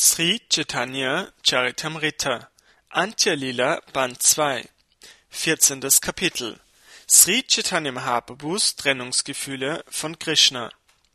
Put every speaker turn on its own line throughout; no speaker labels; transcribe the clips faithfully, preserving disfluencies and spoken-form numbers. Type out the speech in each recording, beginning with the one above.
Sri Chaitanya Charitamrita, Antya Lila, Band zwei, vierzehntes Kapitel. Sri Chaitanya Mahaprabhus Trennungsgefühle von Krishna.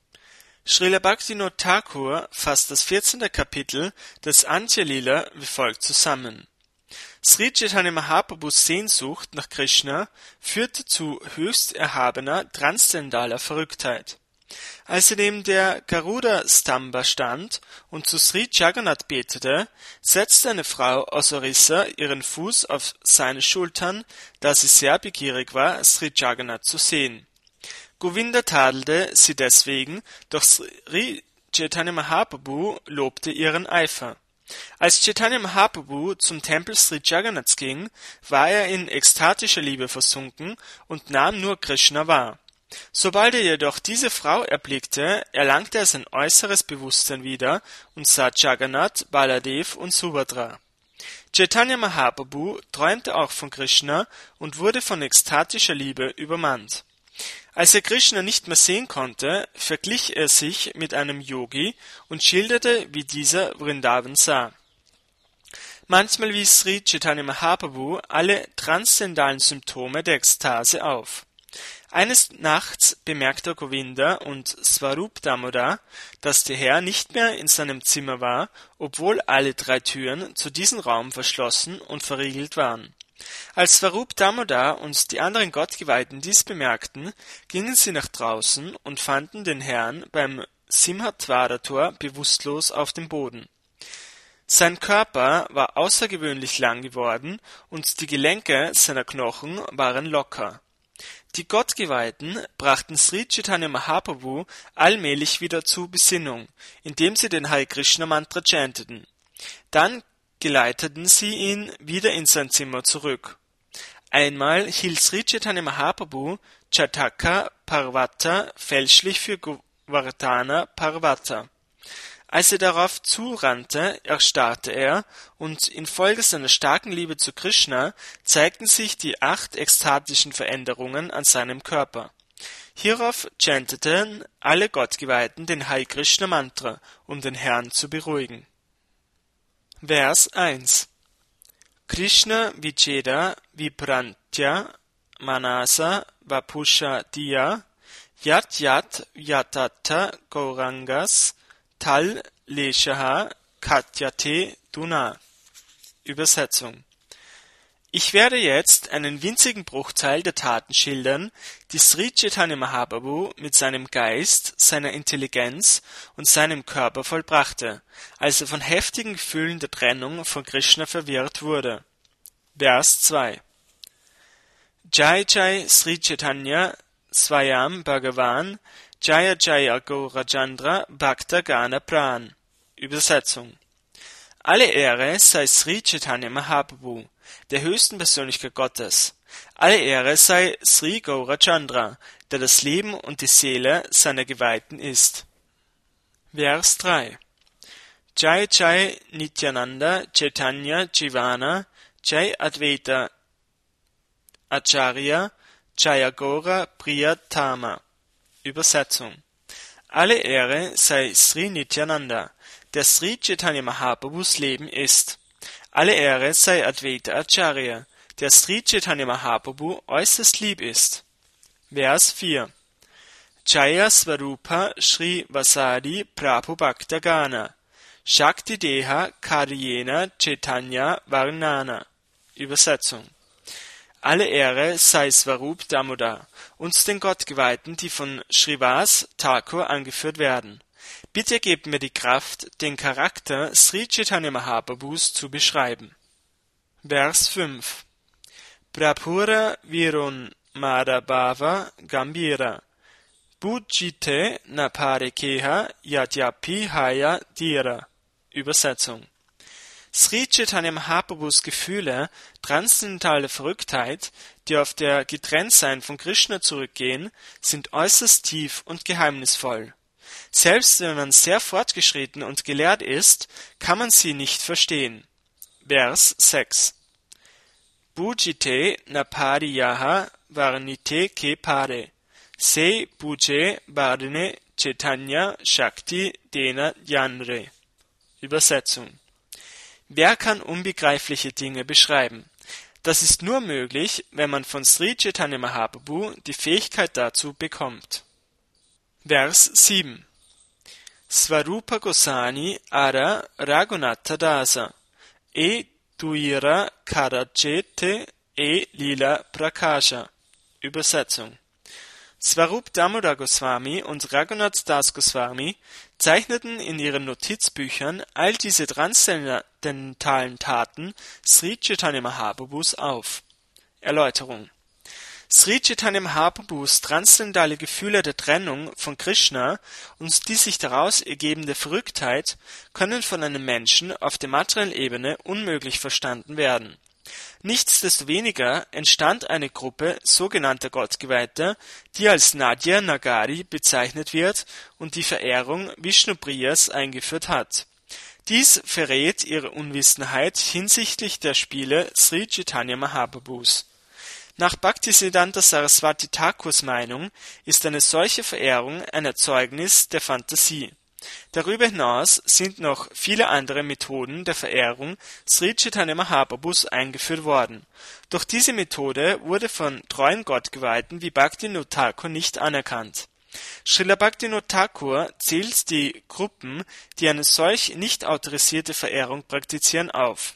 Srila Bhaktivinoda Thakur fasst das vierzehnte Kapitel des Antya Lila wie folgt zusammen. Sri Chaitanya Mahaprabhus Sehnsucht nach Krishna führte zu höchst erhabener, transzendaler Verrücktheit. Als er neben der Garuda-Stamba stand und zu Sri Jagannath betete, setzte eine Frau aus Orissa ihren Fuß auf seine Schultern, da sie sehr begierig war, Sri Jagannath zu sehen. Govinda tadelte sie deswegen, doch Sri Chaitanya Mahaprabhu lobte ihren Eifer. Als Chaitanya Mahaprabhu zum Tempel Sri Jagannaths ging, war er in ekstatischer Liebe versunken und nahm nur Krishna wahr. Sobald er jedoch diese Frau erblickte, erlangte er sein äußeres Bewusstsein wieder und sah Jagannath, Baladev und Subhadra. Chaitanya Mahaprabhu träumte auch von Krishna und wurde von ekstatischer Liebe übermannt. Als er Krishna nicht mehr sehen konnte, verglich er sich mit einem Yogi und schilderte, wie dieser Vrindavan sah. Manchmal wies Sri Chaitanya Mahaprabhu alle transzendentalen Symptome der Ekstase auf. Eines Nachts bemerkte Govinda und Swarup Damodar, dass der Herr nicht mehr in seinem Zimmer war, obwohl alle drei Türen zu diesem Raum verschlossen und verriegelt waren. Als Swarup Damodar und die anderen Gottgeweihten dies bemerkten, gingen sie nach draußen und fanden den Herrn beim Simhatwara-Tor bewusstlos auf dem Boden. Sein Körper war außergewöhnlich lang geworden und die Gelenke seiner Knochen waren locker. Die Gottgeweihten brachten Sri Chaitanya Mahaprabhu allmählich wieder zur Besinnung, indem sie den Hare Krishna Mantra chanteten. Dann geleiteten sie ihn wieder in sein Zimmer zurück. Einmal hielt Sri Chaitanya Mahaprabhu Chataka Parvata fälschlich für Govardhana Parvata. Als er darauf zurannte, erstarrte er, und infolge seiner starken Liebe zu Krishna zeigten sich die acht ekstatischen Veränderungen an seinem Körper. Hierauf chanteten alle Gottgeweihten den Hare Krishna Mantra, um den Herrn zu beruhigen. Vers eins. Krishna Vicheda Viprantya Manasa Vapusha Diya Yat Yat Yatata Gaurangas Tal Leshaha Katyate Duna. Übersetzung. Ich werde jetzt einen winzigen Bruchteil der Taten schildern, die Sri Chaitanya Mahaprabhu mit seinem Geist, seiner Intelligenz und seinem Körper vollbrachte, als er von heftigen Gefühlen der Trennung von Krishna verwirrt wurde. Vers zwei. Jai Jai Sri Chaitanya Swayam Bhagavan Jaya Jaya Gaurachandra Bhakta Gana Pran. Übersetzung. Alle Ehre sei Sri Chaitanya Mahaprabhu, der höchsten Persönlichkeit Gottes. Alle Ehre sei Sri Gaurachandra, der das Leben und die Seele seiner Geweihten ist. Vers drei. Jai Jai Nityananda Chaitanya Jivana Jai Advaita Acharya Jaya Gaura Priyatama. Übersetzung. Alle Ehre sei Sri Nityananda, der Sri Chaitanya Mahaprabhus Leben ist. Alle Ehre sei Advaita Acharya, der Sri Chaitanya Mahaprabhu äußerst lieb ist. Vers vier. Jaya Swarupa Shri Vasadi Prabhu Bhakta Gana Shakti Deha Karyena Chaitanya Varnana. Übersetzung. Alle Ehre sei Swarup Damodar, uns den Gottgeweihten, die von Srivas Thakur angeführt werden. Bitte gebt mir die Kraft, den Charakter Sri Chaitanya Mahaprabhus zu beschreiben. Vers fünf. Prapura Virun Madhabhava Gambira Bhujite Naparekeha Yadyapi Haya Dira. Übersetzung. Sri Chaitanya Mahaprabhus Gefühle, transzendentale Verrücktheit, die auf der Getrenntsein von Krishna zurückgehen, sind äußerst tief und geheimnisvoll. Selbst wenn man sehr fortgeschritten und gelehrt ist, kann man sie nicht verstehen. Vers sechs. Bhujite napariyaha varnite ke pare se bhuje varne Chaitanya Shakti dena yanre. Übersetzung: Wer kann unbegreifliche Dinge beschreiben? Das ist nur möglich, wenn man von Sri Chaitanya Mahaprabhu die Fähigkeit dazu bekommt. Vers sieben. Svarupa Goswami Ara Raghunatha Dasa E Tuira Karajete E Lila Prakasha. Übersetzung: Swarup Damodar Goswami und Raghunath Das Goswami zeichneten in ihren Notizbüchern all diese transzendentalen Taten Sri Chaitanya Mahaprabhus auf. Erläuterung: Sri Chaitanya Mahaprabhus transzendentale Gefühle der Trennung von Krishna und die sich daraus ergebende Verrücktheit können von einem Menschen auf der materiellen Ebene unmöglich verstanden werden. Nichtsdestoweniger entstand eine Gruppe sogenannter Gottgeweihter, die als Nadia Nagari bezeichnet wird und die Verehrung Vishnupriyas eingeführt hat. Dies verrät ihre Unwissenheit hinsichtlich der Spiele Sri Chaitanya Mahaprabhus. Nach Bhaktisiddhanta Saraswati Thakurs Meinung ist eine solche Verehrung ein Erzeugnis der Fantasie. Darüber hinaus sind noch viele andere Methoden der Verehrung Sri Chaitanya Mahaprabhus eingeführt worden. Doch diese Methode wurde von treuen Gottgeweihten wie Bhaktivinoda Thakur nicht anerkannt. Srila Bhaktivinoda Thakur zählt die Gruppen, die eine solch nicht autorisierte Verehrung praktizieren, auf: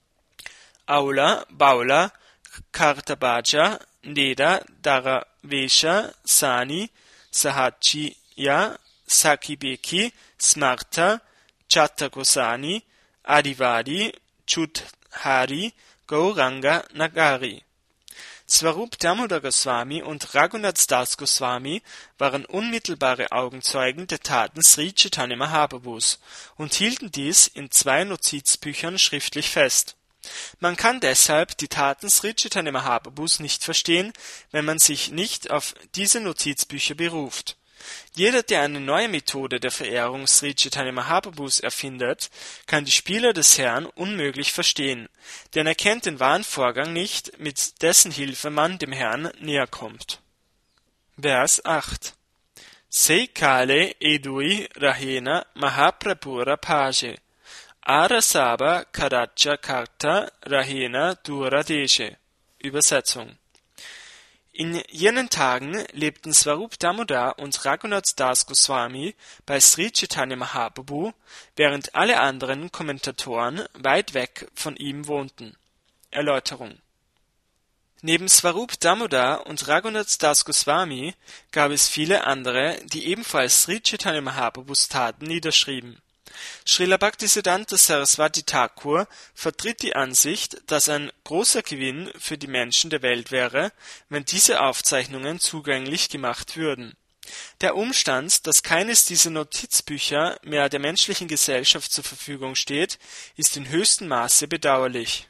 Aula, Baula, Kartabhaja, Neda, Dharavesha, Sani, Sahajiya, Sakibeki, Smarta, Chattagosani, Adivadi, Chudhari, Gauranga Nagari. Swarup Damodar Goswami und Raghunath Das Goswami waren unmittelbare Augenzeugen der Taten Sri Chaitanya Mahaprabhus und hielten dies in zwei Notizbüchern schriftlich fest. Man kann deshalb die Taten Sri Chaitanya Mahaprabhus nicht verstehen, wenn man sich nicht auf diese Notizbücher beruft. Jeder, der eine neue Methode der Verehrung Sri Chaitanya Mahaprabhus erfindet, kann die Spiele des Herrn unmöglich verstehen, denn er kennt den wahren Vorgang nicht, mit dessen Hilfe man dem Herrn näher kommt. Vers acht. Sei kale edui rahena Mahaprabhura page Arasaba Karaja Karta Rahena Duradeshe. Übersetzung: In jenen Tagen lebten Swarup Damodar und Raghunath Das Goswami bei Sri Chaitanya Mahaprabhu, während alle anderen Kommentatoren weit weg von ihm wohnten. Erläuterung: Neben Swarup Damodar und Raghunath Das Goswami gab es viele andere, die ebenfalls Sri Chaitanya Mahaprabhus Taten niederschrieben. Srila Bhaktisiddhanta Saraswati Thakur vertritt die Ansicht, dass ein großer Gewinn für die Menschen der Welt wäre, wenn diese Aufzeichnungen zugänglich gemacht würden. Der Umstand, dass keines dieser Notizbücher mehr der menschlichen Gesellschaft zur Verfügung steht, ist in höchstem Maße bedauerlich.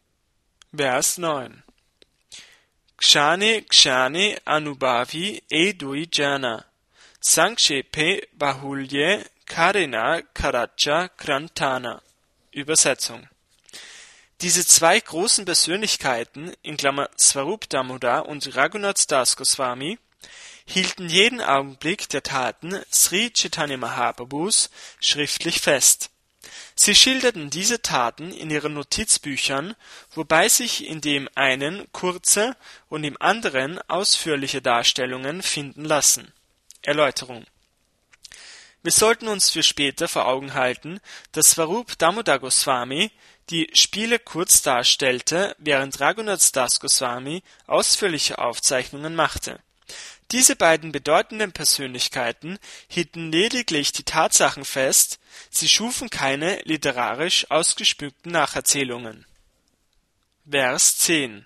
Vers neun. Kshane Kshane Anubhavi Edui Jana Sankshepe Bahulye Karena Karaja Krantana. Übersetzung: Diese zwei großen Persönlichkeiten, in Klammer Swarup Damodar und Raghunath Das Goswami, hielten jeden Augenblick der Taten Sri Chaitanya Mahaprabhus schriftlich fest. Sie schilderten diese Taten in ihren Notizbüchern, wobei sich in dem einen kurze und im anderen ausführliche Darstellungen finden lassen. Erläuterung: Wir sollten uns für später vor Augen halten, dass Swarup Damodar Goswami die Spiele kurz darstellte, während Raghunath Das Goswami ausführliche Aufzeichnungen machte. Diese beiden bedeutenden Persönlichkeiten hielten lediglich die Tatsachen fest, sie schufen keine literarisch ausgespückten Nacherzählungen. Vers zehn.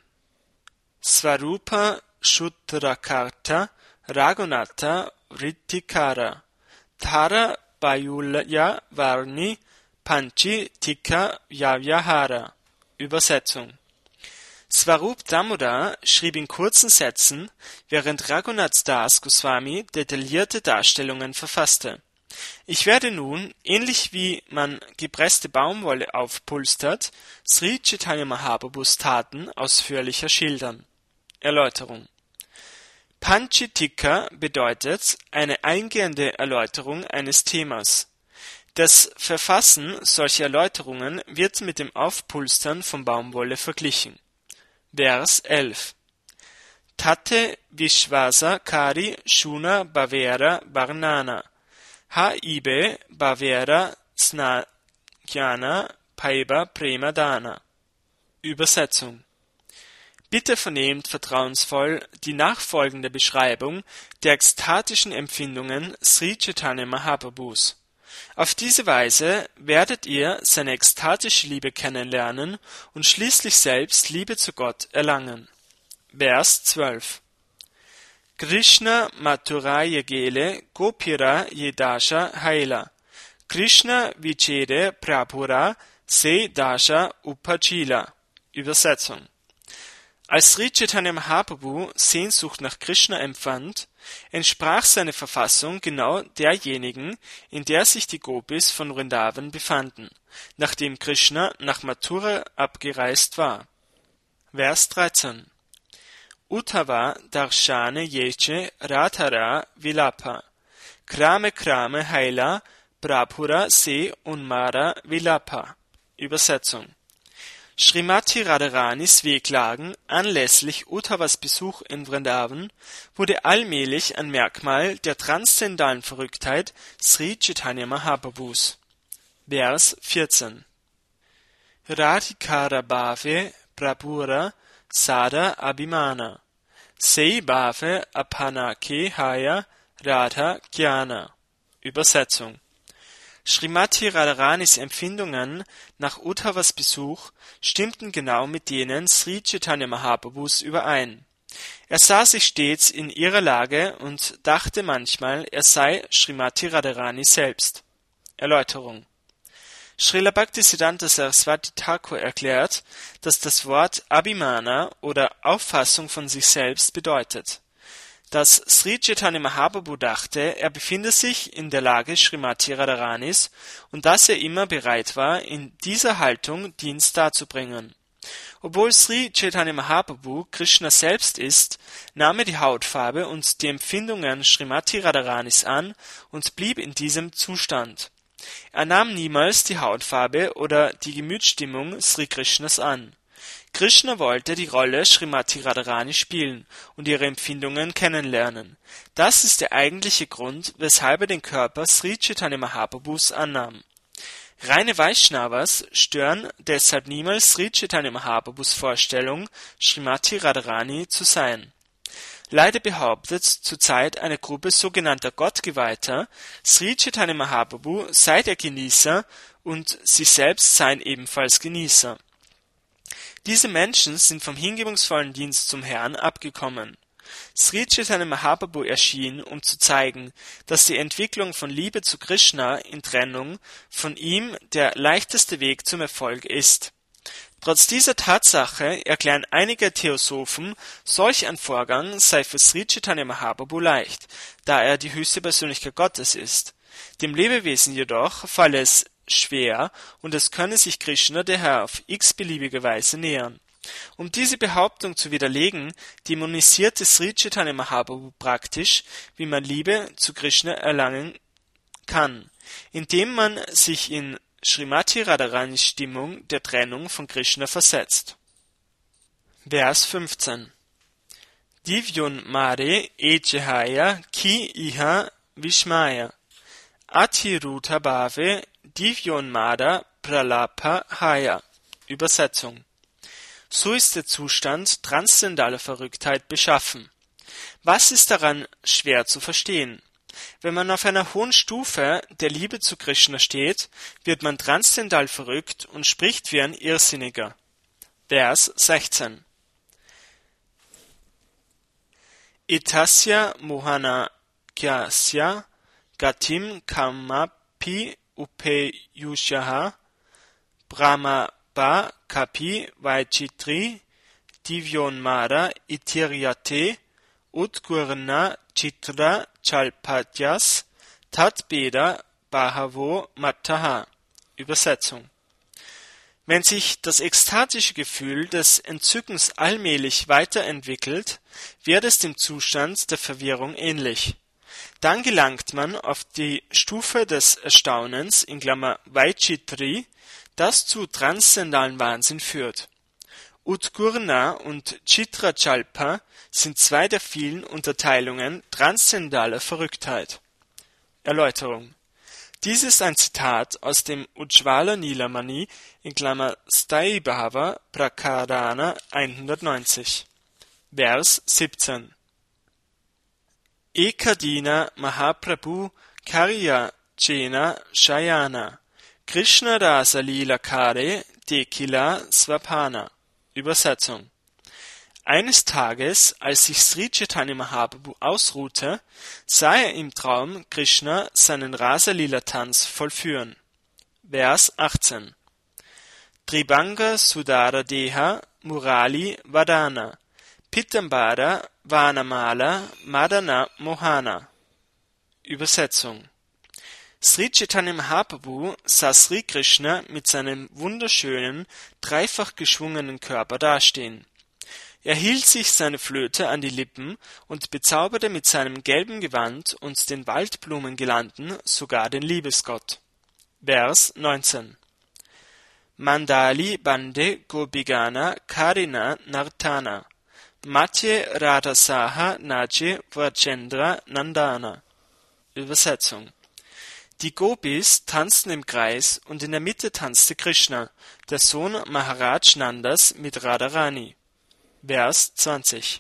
Swarupa Shudrakarta Raghunatha Vrittikara Thara Bayulya Varni Panchi Tika Yavyahara. Übersetzung: Swarup Damodar schrieb in kurzen Sätzen, während Raghunath Das Goswami detaillierte Darstellungen verfasste. Ich werde nun, ähnlich wie man gepresste Baumwolle aufpulstert, Sri Chaitanya Mahaprabhus Taten ausführlicher schildern. Erläuterung: Panchitika bedeutet eine eingehende Erläuterung eines Themas. Das Verfassen solcher Erläuterungen wird mit dem Aufpulstern von Baumwolle verglichen. Vers elf. Tate Vishvasa Kari Shuna Bhavera Varnana Ha Ibe Bhavera Snajana Paiba Prema Dana. Übersetzung. Bitte vernehmt vertrauensvoll die nachfolgende Beschreibung der ekstatischen Empfindungen Sri Chaitanya Mahaprabhus. Auf diese Weise werdet ihr seine ekstatische Liebe kennenlernen und schließlich selbst Liebe zu Gott erlangen. Vers zwölf. Krishna Mathuraya Gele Gopira Yedasha Haila Krishna Vichede Prabhura Se Dasha Upachila. Übersetzung. Als Sri Chaitanya Mahaprabhu Sehnsucht nach Krishna empfand, entsprach seine Verfassung genau derjenigen, in der sich die Gopis von Vrindavan befanden, nachdem Krishna nach Mathura abgereist war. Vers dreizehn. Uttava Darshane Yeche Radhara Vilapa Krame Krame Haila Prabhura Se Unmara Vilapa. Übersetzung. Srimati Radharanis Wehklagen anlässlich Uttavas Besuch in Vrindavan wurde allmählich ein Merkmal der transzendentalen Verrücktheit Sri Chaitanya Mahaprabhus. Vers vierzehn. Radhikara Bhave Prabhura Sada Abhimana Sei Bhave Apanake Haya Radha Jnana. Übersetzung. Srimati Radharanis Empfindungen nach Uttavas Besuch stimmten genau mit denen Sri Chaitanya Mahaprabhus überein. Er sah sich stets in ihrer Lage und dachte manchmal, er sei Srimati Radharani selbst. Erläuterung. Srila Bhaktisiddhanta Saraswati Thakur erklärt, dass das Wort Abhimana oder Auffassung von sich selbst bedeutet. Dass Sri Chaitanya Mahaprabhu dachte, er befinde sich in der Lage Srimati Radharanis und dass er immer bereit war, in dieser Haltung Dienst darzubringen. Obwohl Sri Chaitanya Mahaprabhu Krishna selbst ist, nahm er die Hautfarbe und die Empfindungen Srimati Radharanis an und blieb in diesem Zustand. Er nahm niemals die Hautfarbe oder die Gemütsstimmung Sri Krishnas an. Krishna wollte die Rolle Srimati Radharani spielen und ihre Empfindungen kennenlernen. Das ist der eigentliche Grund, weshalb er den Körper Sri Chaitanya Mahaprabhus annahm. Reine Vaishnavas stören deshalb niemals Sri Chaitanya Mahaprabhus Vorstellung, Srimati Radharani zu sein. Leider behauptet zurzeit eine Gruppe sogenannter Gottgeweihter, Sri Chaitanya Mahaprabhu sei der Genießer und sie selbst seien ebenfalls Genießer. Diese Menschen sind vom hingebungsvollen Dienst zum Herrn abgekommen. Sri Chaitanya Mahaprabhu erschien, um zu zeigen, dass die Entwicklung von Liebe zu Krishna in Trennung von ihm der leichteste Weg zum Erfolg ist. Trotz dieser Tatsache erklären einige Theosophen, solch ein Vorgang sei für Sri Chaitanya Mahaprabhu leicht, da er die höchste Persönlichkeit Gottes ist. Dem Lebewesen jedoch falle es schwer und es könne sich Krishna daher auf x-beliebige Weise nähern. Um diese Behauptung zu widerlegen, dämonisierte Sri Chaitanya Mahaprabhu praktisch, wie man Liebe zu Krishna erlangen kann, indem man sich in Srimati Radharanis Stimmung der Trennung von Krishna versetzt. Vers fünfzehn. Divyon Mare Ejehaya Ki Iha Vishmaya Atiruta Bhave Divyon Mada Pralapa Haya. Übersetzung. So ist der Zustand transzendentaler Verrücktheit beschaffen. Was ist daran schwer zu verstehen? Wenn man auf einer hohen Stufe der Liebe zu Krishna steht, wird man transzendental verrückt und spricht wie ein Irrsinniger. Vers sechzehn. Etasya mohana kyasya gatim kamapi upeyushaha brahmaba kapi vaichitri divyonmara itiryate utgurna chitra chalpatyas tatbeda bahavo mattaha. Übersetzung. Wenn sich das ekstatische Gefühl des Entzückens allmählich weiterentwickelt, wird es dem Zustand der Verwirrung ähnlich. Dann gelangt man auf die Stufe des Erstaunens in Klammer Vaichitri, das zu transzendalen Wahnsinn führt. Udgurna und Chitrachalpa sind zwei der vielen Unterteilungen transzendaler Verrücktheit. Erläuterung: Dies ist ein Zitat aus dem Ujjvala Nilamani in Klammer Sthaibhava Prakarana hundertneunzig, Vers siebzehn. Ekadina Mahaprabhu Karya Chena Shayana Krishna Rasa Lila Kare Dekila Svapana. Übersetzung: Eines Tages, als sich Sri Chaitanya Mahaprabhu ausruhte, sah er im Traum Krishna seinen Rasa-Lila-Tanz vollführen. Vers achtzehn. Tribanga Sudara Deha Murali Vadana Pitambara Vanamala Madana Mohana. Übersetzung: Sri Chaitanya Mahaprabhu sah Sri Krishna mit seinem wunderschönen, dreifach geschwungenen Körper dastehen. Er hielt sich seine Flöte an die Lippen und bezauberte mit seinem gelben Gewand und den Waldblumengirlanden sogar den Liebesgott. Vers neunzehn. Mandali Bande Gopigana Karina Nartana Matye Radhasaha Naje Vrajendra Nandana. Übersetzung: Die Gopis tanzten im Kreis und in der Mitte tanzte Krishna, der Sohn Maharaj Nandas, mit Radharani. Vers zwanzig.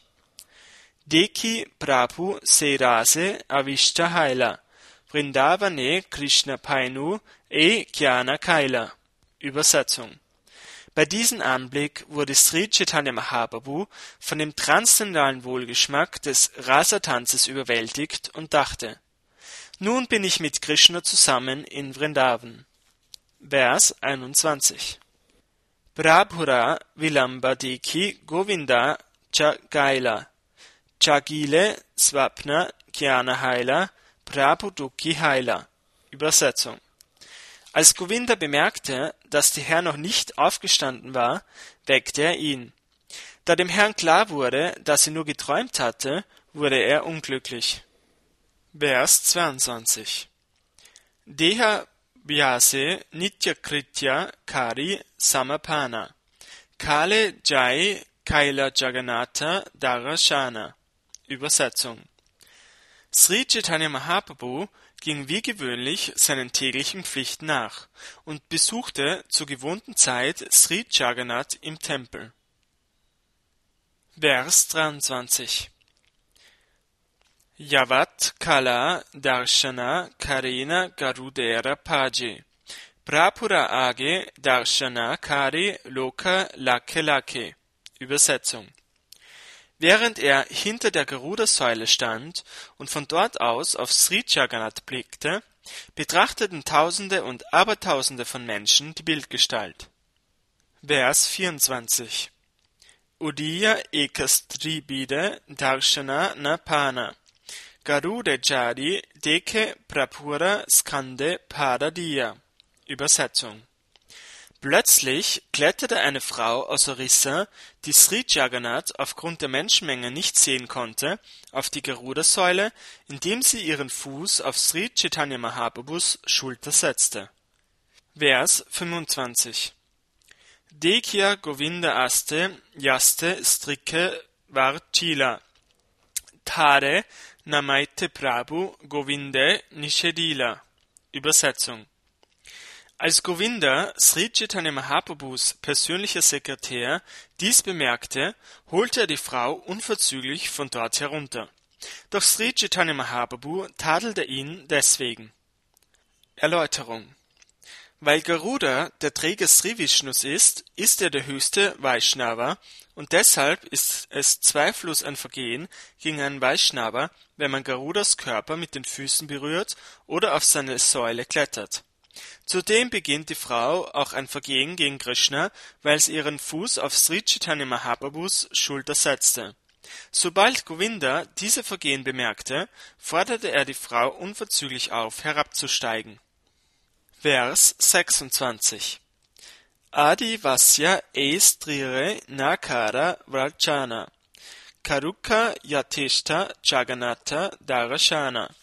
Deki Prabhu Serase Avishta Haila Vrindavane Krishna Painu E Jnana Kaila. Übersetzung: Bei diesem Anblick wurde Sri Chaitanya Mahaprabhu von dem transzendentalen Wohlgeschmack des Rasa-Tanzes überwältigt und dachte: Nun bin ich mit Krishna zusammen in Vrindavan. Vers einundzwanzig. Prabhura Vilamba Deki Govinda Cha Gaila Chagile Swapna Jnana Haila Prabhu Dukhi Haila. Übersetzung: Als Govinda bemerkte, dass der Herr noch nicht aufgestanden war, weckte er ihn. Da dem Herrn klar wurde, dass er nur geträumt hatte, wurde er unglücklich. Vers zweiundzwanzig. Deha Vyase Nityakritya Kari Samapana Kale Jai Kaila Jagannatha Darashana. Übersetzung: Sri Chaitanya Mahaprabhu ging wie gewöhnlich seinen täglichen Pflichten nach und besuchte zur gewohnten Zeit Sri Jagannath im Tempel. Vers dreiundzwanzig. Yavat Kala Darshana Karena Garudera Paje Prapura Age Darshana Kare Loka Lake Lake. Übersetzung: Während er hinter der Garuda-Säule stand und von dort aus auf Sri Jagannath blickte, betrachteten Tausende und Abertausende von Menschen die Bildgestalt. Vers vierundzwanzig. Udiya Ekastribide Darshana Napana Garude Jari Deke Prapura Skande Padadiya. Übersetzung: Plötzlich kletterte eine Frau aus Orissa, die Sri Jagannath aufgrund der Menschenmenge nicht sehen konnte, auf die Garuda-Säule, indem sie ihren Fuß auf Sri Chaitanya Mahaprabhus Schulter setzte. Vers fünfundzwanzig. Dekya Govinda Aste Yaste Strike Varchila Tare Namaite Prabhu Govinde Nishedila. Übersetzung: Als Govinda, Sri Chaitanya Mahaprabhus persönlicher Sekretär, dies bemerkte, holte er die Frau unverzüglich von dort herunter. Doch Sri Chaitanya Mahaprabhu tadelte ihn deswegen. Erläuterung: Weil Garuda der Träger Sri Vishnus ist, ist er der höchste Vaishnava, und deshalb ist es zweifellos ein Vergehen gegen einen Vaishnava, wenn man Garudas Körper mit den Füßen berührt oder auf seine Säule klettert. Zudem beginnt die Frau auch ein Vergehen gegen Krishna, weil sie ihren Fuß auf Sri Chaitanya Mahaprabhus Schulter setzte. Sobald Govinda diese Vergehen bemerkte, forderte er die Frau unverzüglich auf, herabzusteigen. Vers sechsundzwanzig. Adi Vasya Estrire Nakara Vrachana Karuka Yateshta Jagannatha Darashana.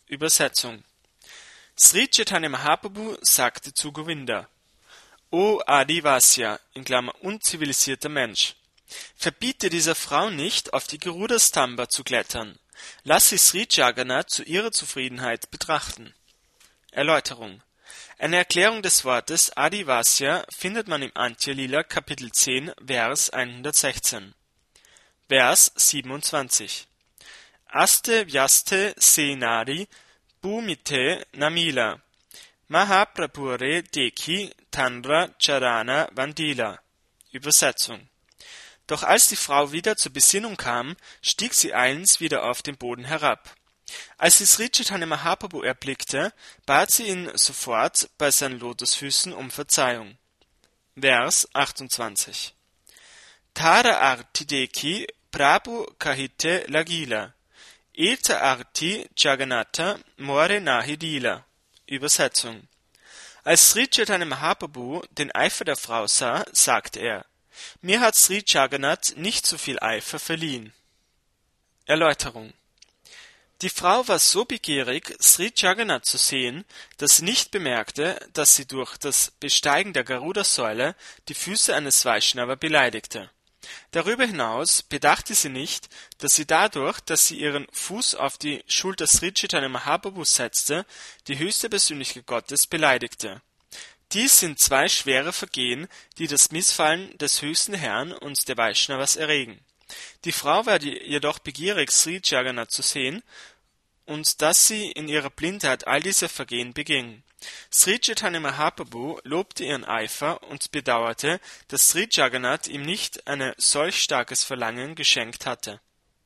Übersetzung: Sri Chaitanya Mahaprabhu sagte zu Govinda: O Adivasya, in Klammer unzivilisierter Mensch, verbiete dieser Frau nicht, auf die Garuda-Stamba zu klettern. Lass sie Sri Jagannath zu ihrer Zufriedenheit betrachten. Erläuterung: Eine Erklärung des Wortes Adivasya findet man im Antya-Lila Kapitel zehn, Vers hundertsechzehn. Vers siebenundzwanzig: Aste Vyaste Senari Bhumite Namila Mahaprabhure Dekhi Tandra Charana Vandila. Übersetzung: Doch als die Frau wieder zur Besinnung kam, stieg sie eilends wieder auf den Boden herab. Als sie Sri Chaitanya Mahaprabhu erblickte, bat sie ihn sofort bei seinen Lotusfüßen um Verzeihung. Vers achtundzwanzig: Tara Arti Dekhi Prabhu Kahite Lagila Eta Arti Jagannatha More Nahi Dila. Übersetzung: Als Sri Chaitanya Mahaprabhu den Eifer der Frau sah, sagte er: Mir hat Sri Jagannath nicht so viel Eifer verliehen. Erläuterung: Die Frau war so begierig, Sri Jagannath zu sehen, dass sie nicht bemerkte, dass sie durch das Besteigen der Garuda-Säule die Füße eines Vaishnava beleidigte. Darüber hinaus bedachte sie nicht, dass sie dadurch, dass sie ihren Fuß auf die Schulter Sri Chaitanya Mahaprabhu setzte, die höchste Persönlichkeit Gottes beleidigte. Dies sind zwei schwere Vergehen, die das Missfallen des höchsten Herrn und der Vaishnavas erregen. Die Frau war jedoch begierig, Sri Jagannath zu sehen, und dass sie in ihrer Blindheit all diese Vergehen beging. Sri Chaitanya Mahaprabhu lobte ihren Eifer und bedauerte, dass Sri Jagannath ihm nicht ein solch starkes Verlangen geschenkt hatte.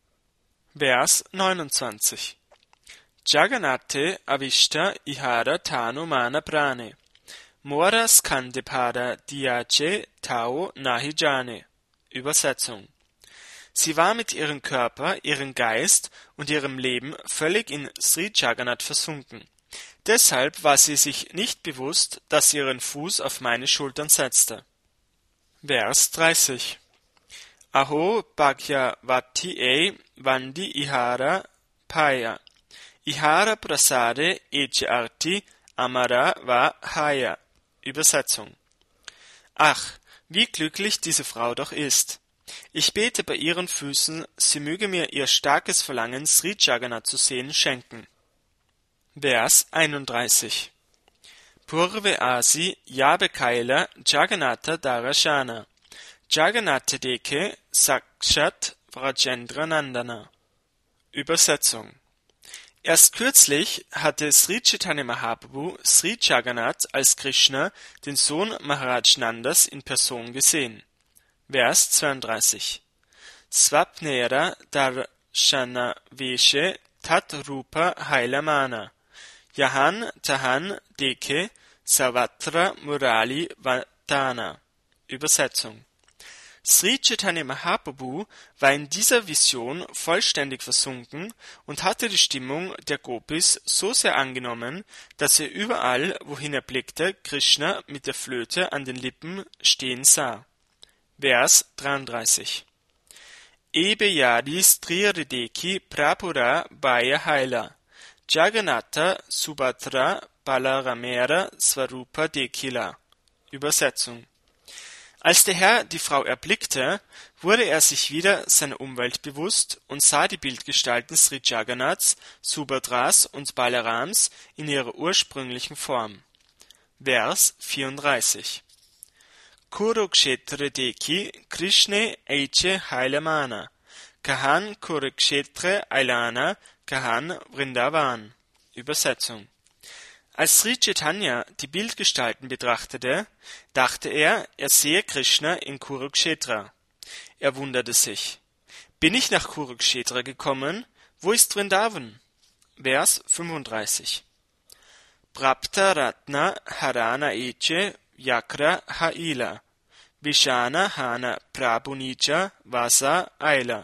Vers neunundzwanzig: Jagannathe avishta ihara tanu mana prane Mora Skandepada Diace Tao Nahijane. Übersetzung: Sie war mit ihrem Körper, ihrem Geist und ihrem Leben völlig in Sri Jagannath versunken. Deshalb war sie sich nicht bewusst, dass sie ihren Fuß auf meine Schultern setzte. Vers dreißig: Aho Bhagyavati e Vandi Ihara Paya Ihara Prasade Eche Arti Amara Va Haya. Übersetzung: Ach, wie glücklich diese Frau doch ist! Ich bete bei ihren Füßen, sie möge mir ihr starkes Verlangen, Sri Jagannath zu sehen, schenken. Vers einunddreißig: Purve Asi Yabe Kaila Jagannatha Darashana Jagannatha Deke Sakshat Vrajendra Nandana. Übersetzung: Erst kürzlich hatte Sri Chaitanya Mahaprabhu Sri Jagannath als Krishna, den Sohn Maharaj Nandas, in Person gesehen. Vers zweiunddreißig: Swapnera Darshana Veshe Tat Rupa Hailamana Yahan Tahan Deke Savatra Murali Vatana. Übersetzung: Sri Chaitanya Mahaprabhu war in dieser Vision vollständig versunken und hatte die Stimmung der Gopis so sehr angenommen, dass er überall, wohin er blickte, Krishna mit der Flöte an den Lippen stehen sah. Vers dreiunddreißig: Ebe Yadis Trirideki Prapura Baya Haila Jagannatha Subhadra Balaramera Swarupa Dekila. Übersetzung: Als der Herr die Frau erblickte, wurde er sich wieder seiner Umwelt bewusst und sah die Bildgestalten Sri Jagannaths, Subhadras und Balarams in ihrer ursprünglichen Form. Vers vierunddreißig: Kurukshetra Deki Krishne Eiche Hailamana Kahan Kurukshetra Ailana Kahan Vrindavan. Übersetzung: Als Sri Chaitanya die Bildgestalten betrachtete, dachte er, er sehe Krishna in Kurukshetra. Er wunderte sich: Bin ich nach Kurukshetra gekommen? Wo ist Vrindavan? Vers fünfunddreißig: Prapta Ratna Harana Eche Yakra Haila Vishana Hana Prabhunija Vasa Aila.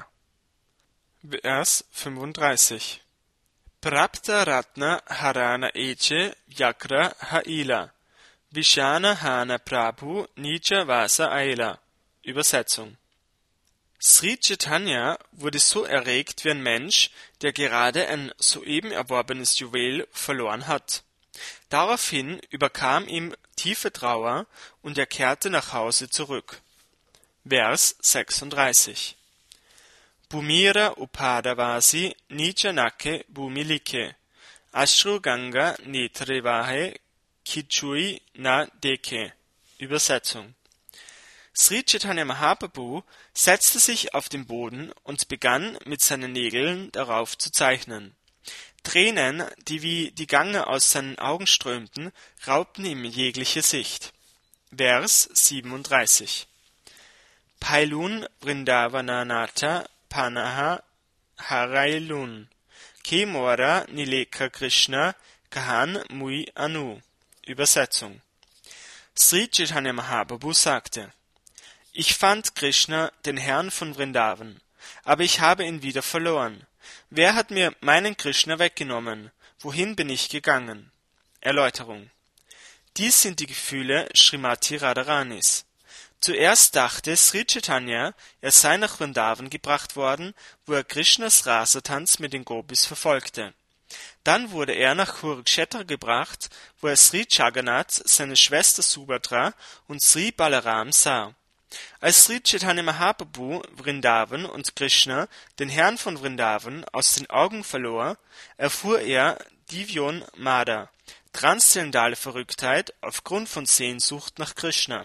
Vers fünfunddreißig: Prapta Ratna Harana Eche Yakra Haila Vishana Hana Prabhu Nija Vasa Aila. Übersetzung: Sri Chaitanya wurde so erregt wie ein Mensch, der gerade ein soeben erworbenes Juwel verloren hat. Daraufhin überkam ihm tiefe Trauer und er kehrte nach Hause zurück. Vers sechsunddreißig. Bhumira upadavasi nijanake bhumilike ashru ganga netrevahe kichui na deke. Übersetzung. Sri Chaitanya Mahaprabhu setzte sich auf den Boden und begann mit seinen Nägeln darauf zu zeichnen. Tränen, die wie die Gange aus seinen Augen strömten, raubten ihm jegliche Sicht. Vers siebenunddreißig. Pailun Vrindavananatha Panaha Harailun Kemora Nileka Krishna Kahan Mui Anu. Übersetzung. Sri Chaitanya Mahaprabhu sagte: Ich fand Krishna, den Herrn von Vrindavan, aber ich habe ihn wieder verloren. Wer hat mir meinen Krishna weggenommen? Wohin bin ich gegangen? Erläuterung. Dies sind die Gefühle Srimati Radharanis. Zuerst dachte Sri Chaitanya, er sei nach Vrindavan gebracht worden, wo er Krishnas Rasatanz mit den Gopis verfolgte. Dann wurde er nach Kurukshetra gebracht, wo er Sri Jagannath, seine Schwester Subhadra und Sri Balaram sah. Als Sri Chaitanya Mahaprabhu Vrindavan und Krishna, den Herrn von Vrindavan, aus den Augen verlor, erfuhr er Divyon Mada, transzendentale Verrücktheit aufgrund von Sehnsucht nach Krishna.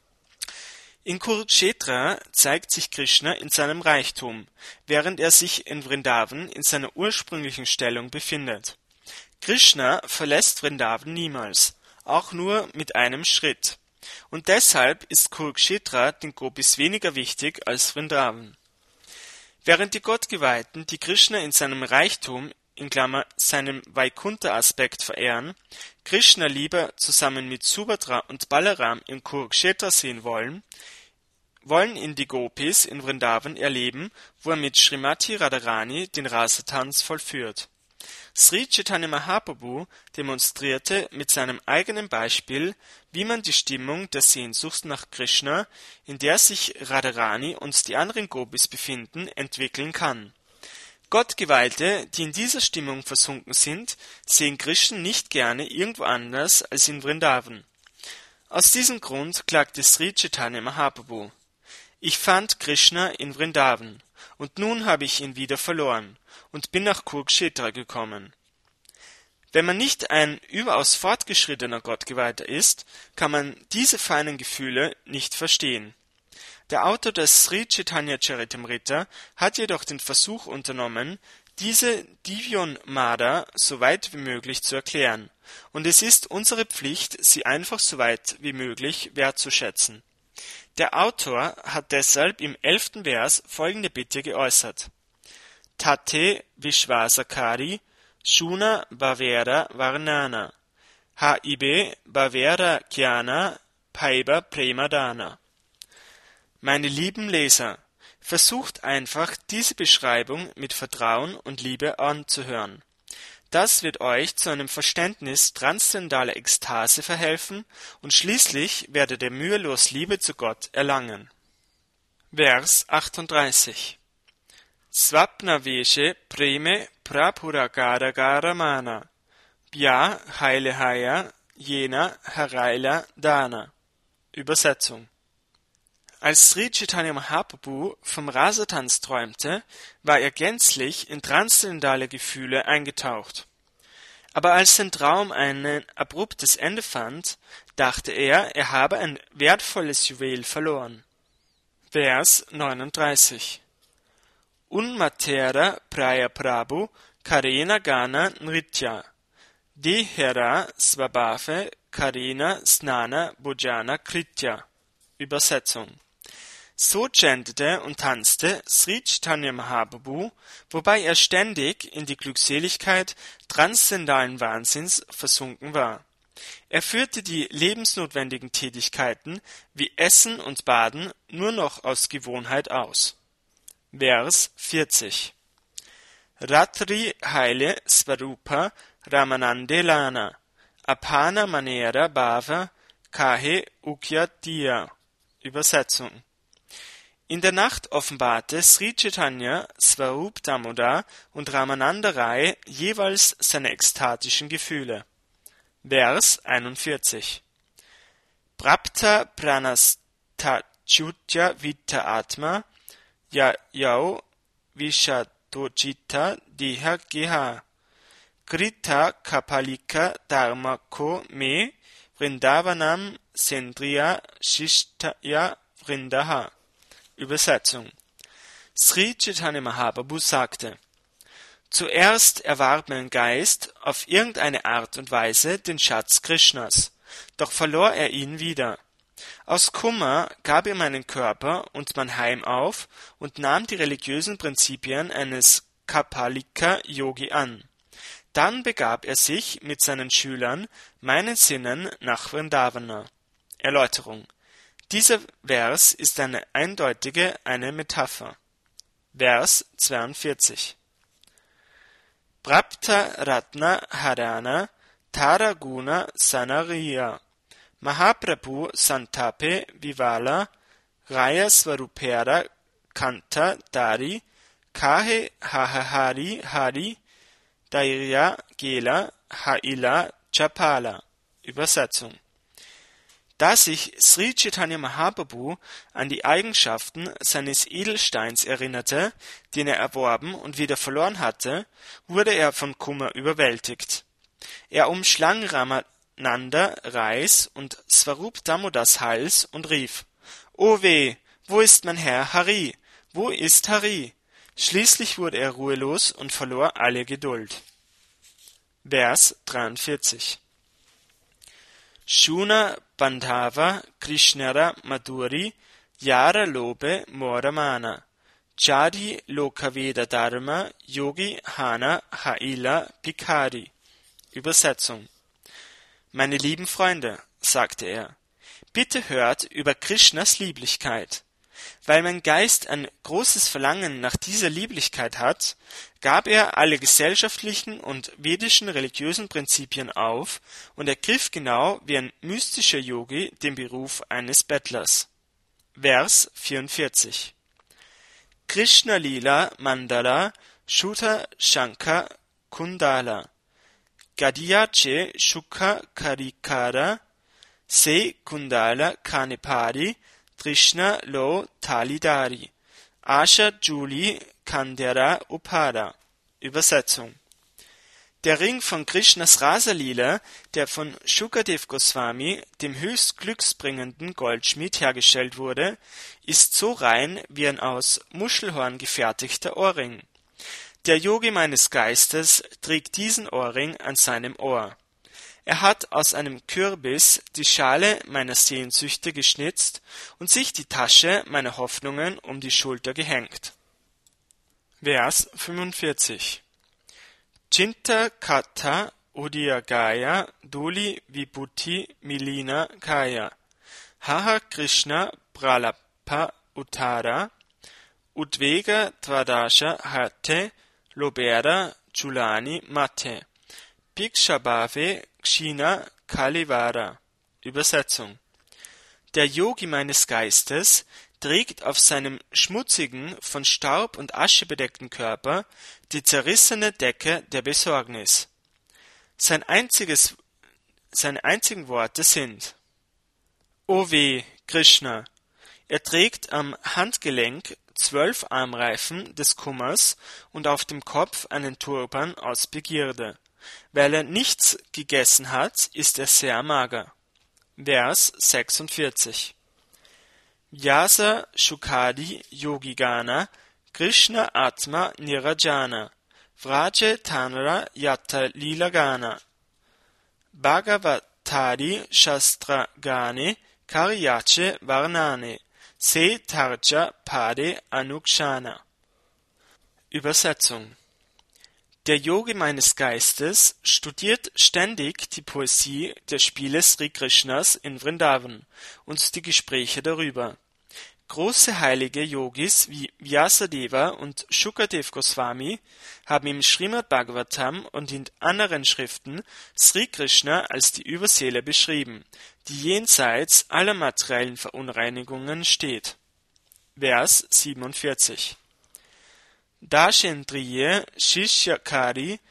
In Kurukshetra zeigt sich Krishna in seinem Reichtum, während er sich in Vrindavan in seiner ursprünglichen Stellung befindet. Krishna verlässt Vrindavan niemals, auch nur mit einem Schritt. Und deshalb ist Kurukshetra den Gopis weniger wichtig als Vrindavan. Während die Gottgeweihten, die Krishna in seinem Reichtum, in Klammer seinem Vaikuntha-Aspekt verehren, Krishna lieber zusammen mit Subhadra und Balaram in Kurukshetra sehen wollen, wollen ihn die Gopis in Vrindavan erleben, wo er mit Srimati Radharani den Rasatanz vollführt. Sri Chaitanya Mahaprabhu demonstrierte mit seinem eigenen Beispiel, wie man die Stimmung der Sehnsucht nach Krishna, in der sich Radharani und die anderen Gopis befinden, entwickeln kann. Gottgeweihte, die in dieser Stimmung versunken sind, sehen Krishna nicht gerne irgendwo anders als in Vrindavan. Aus diesem Grund klagte Sri Chaitanya Mahaprabhu: Ich fand Krishna in Vrindavan, und nun habe ich ihn wieder verloren und bin nach Kurukshetra gekommen. Wenn man nicht ein überaus fortgeschrittener Gottgeweihter ist, kann man diese feinen Gefühle nicht verstehen. Der Autor des Sri Chaitanya Charitamrita hat jedoch den Versuch unternommen, diese Divyon Mada so weit wie möglich zu erklären, und es ist unsere Pflicht, sie einfach so weit wie möglich wertzuschätzen. Der Autor hat deshalb im elften Vers folgende Bitte geäußert: Tate Vishvasakari Shuna Bhavera Varnana Haibe Bhavera Kyana Paiba Premadana. Meine lieben Leser, versucht einfach, diese Beschreibung mit Vertrauen und Liebe anzuhören. Das wird euch zu einem Verständnis transzendaler Ekstase verhelfen und schließlich werdet ihr mühelos Liebe zu Gott erlangen. Vers achtunddreißig. Swapnaveshe preme prapuragara-gara-mana Bhya hailehaya jena haraila dana. Übersetzung. Als Sri Chaitanya Mahaprabhu vom Rasatanz träumte, war er gänzlich in transzendentale Gefühle eingetaucht. Aber als sein Traum ein abruptes Ende fand, dachte er, er habe ein wertvolles Juwel verloren. Vers neununddreißig. Unmatera Praya Prabhu Karena Gana Nritya Dehera Svabhave Karena Snana Bhojana Kritya. Übersetzung. So chantete und tanzte Sri Chaitanya Mahaprabhu, wobei er ständig in die Glückseligkeit transzendentalen Wahnsinns versunken war. Er führte die lebensnotwendigen Tätigkeiten wie Essen und Baden nur noch aus Gewohnheit aus. Vers vierzig. Ratri Haile Svarupa Ramanandelana Apana Manera Bhava Kahe Ukyatiya. Übersetzung. In der Nacht offenbarte Sri Chaitanya, Swarup Damodar und Ramananda Rai jeweils seine ekstatischen Gefühle. Vers einundvierzig. Prapta pranastachutya vita atma ya yau vishadojita deha geha krita kapalika dharma ko me vrindavanam sendriya shishtaya vrindaha. Übersetzung. Sri Chaitanya Mahaprabhu sagte: Zuerst erwarb mein Geist auf irgendeine Art und Weise den Schatz Krishnas, doch verlor er ihn wieder. Aus Kummer gab er meinen Körper und mein Heim auf und nahm die religiösen Prinzipien eines Kapalika-Yogi an. Dann begab er sich mit seinen Schülern, meinen Sinnen, nach Vrindavana. Erläuterung. Dieser Vers ist eine eindeutige eine Metapher. Vers zweiundvierzig. Prapta Ratna Harana Taraguna Sanariya Mahaprabhu Santape Vivala Raya Swarupera Kanta Dari Kahe Hahahari Hari Dairya Gela Haila Chapala. Übersetzung. Da sich Sri Chaitanya Mahaprabhu an die Eigenschaften seines Edelsteins erinnerte, den er erworben und wieder verloren hatte, wurde er von Kummer überwältigt. Er umschlang Ramananda Rais und Swarup Damodars Hals und rief: O weh, wo ist mein Herr Hari? Wo ist Hari? Schließlich wurde er ruhelos und verlor alle Geduld. Vers dreiundvierzig. Shuna Bandhava Krishnara Madhuri Yara Lobe Moramana Chadi Lokaveda Dharma Yogi Hana Haila Pikari. Übersetzung. Meine lieben Freunde, sagte er, bitte hört über Krishnas Lieblichkeit. Weil mein Geist ein großes Verlangen nach dieser Lieblichkeit hat, gab er alle gesellschaftlichen und vedischen religiösen Prinzipien auf und ergriff genau wie ein mystischer Yogi den Beruf eines Bettlers. Vers vierundvierzig. Krishna Lila Mandala Shuta Shankha Kundala Gadiyache Shukha Karikara Se Kundala Kanepari Trishna Lo Talidari Asha Juli Kandera Upara. Übersetzung. Der Ring von Krishnas Rasalila, der von Shukadev Goswami, dem höchst glücksbringenden Goldschmied, hergestellt wurde, ist so rein wie ein aus Muschelhorn gefertigter Ohrring. Der Yogi meines Geistes trägt diesen Ohrring an seinem Ohr. Er hat aus einem Kürbis die Schale meiner Sehnsüchte geschnitzt und sich die Tasche meiner Hoffnungen um die Schulter gehängt. Vers fünfundvierzig. Chinta Katha Udiyagaya Duli Vibhuti Milina Kaya Haha Krishna Pralapa Uttara Udvega Tvadasha Hate Lobera Chulani Mate Bhikshabhave Kshina Kalivara. Übersetzung. Der Yogi meines Geistes trägt auf seinem schmutzigen, von Staub und Asche bedeckten Körper die zerrissene Decke der Besorgnis. Sein einziges, seine einzigen Worte sind: O weh, Krishna! Er trägt am Handgelenk zwölf Armreifen des Kummers und auf dem Kopf einen Turban aus Begierde. Weil er nichts gegessen hat, ist er sehr mager. Vers sechsundvierzig. Vyasa Shukadi Yogigana Krishna Atma Nirajana Vraje Tanra Yatta Lilagana Bhagavatari Shastragane Karyache Varnane Se Tarja Pade Anukshana. Übersetzung. Der Yogi meines Geistes studiert ständig die Poesie der Spiele Sri Krishnas in Vrindavan und die Gespräche darüber. Große heilige Yogis wie Vyasadeva und Shukadev Goswami haben im Srimad Bhagavatam und in anderen Schriften Sri Krishna als die Überseele beschrieben, die jenseits aller materiellen Verunreinigungen steht. Vers siebenundvierzig. Dashendriye Shishyakari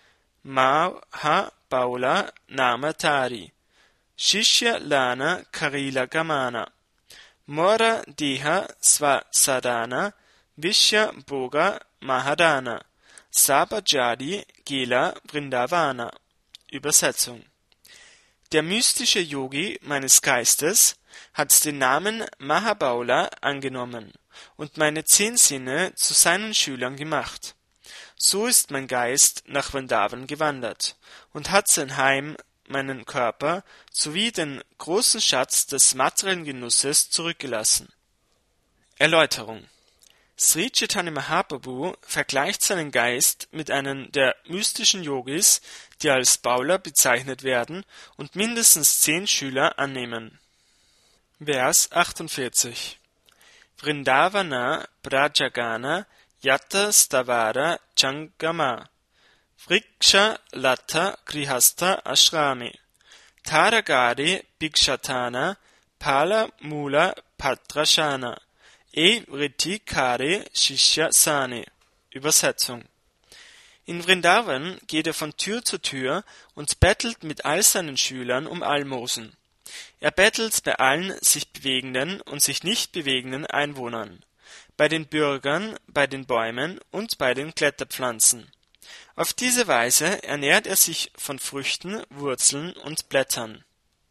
Mahabaula Namatari Shishya Lana Karila Gamana Mora Deha Svasadana Vishya Boga Mahadana Sabajadi Gela Vrindavana. Übersetzung: Der mystische Yogi meines Geistes hat den Namen Mahabaula angenommen und meine zehn Sinne zu seinen Schülern gemacht. So ist mein Geist nach Vrindavan gewandert und hat sein Heim, meinen Körper sowie den großen Schatz des materiellen Genusses zurückgelassen. Erläuterung: Sri Chaitanya Mahaprabhu vergleicht seinen Geist mit einem der mystischen Yogis, die als Baula bezeichnet werden und mindestens zehn Schüler annehmen. Vers achtundvierzig. Vrindavana Brajagana Yatta Stavara Changama Vriksha Latta Grihasta Ashrami Taragari Bhikshatana Pala Mula Patrashana E Vritti Kare Shishya Sane. Übersetzung: In Vrindavan geht er von Tür zu Tür und bettelt mit all seinen Schülern um Almosen. Er bettelt bei allen sich bewegenden und sich nicht bewegenden Einwohnern, bei den Bürgern, bei den Bäumen und bei den Kletterpflanzen. Auf diese Weise ernährt er sich von Früchten, Wurzeln und Blättern.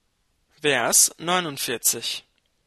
Vers neunundvierzig.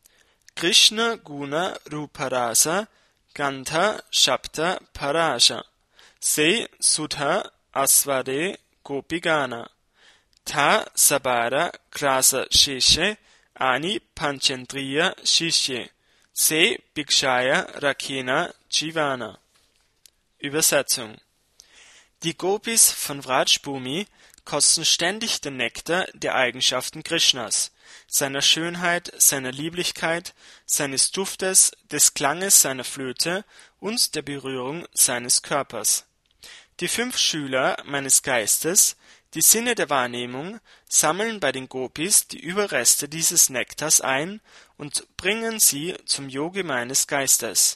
Krishna Guna Ruparasa Gandha Shabda Paraja Se Sudha Asvade Gopigana Ta Sabara Krasa Sheshe Ani Panchendriya Shishye Se Bhikshaya Rakena Jivana. Übersetzung: Die Gopis von Vraj-Bhumi kosten ständig den Nektar der Eigenschaften Krishnas, seiner Schönheit, seiner Lieblichkeit, seines Duftes, des Klanges seiner Flöte und der Berührung seines Körpers. Die fünf Schüler meines Geistes, die Sinne der Wahrnehmung, sammeln bei den Gopis die Überreste dieses Nektars ein und bringen sie zum Yogi meines Geistes.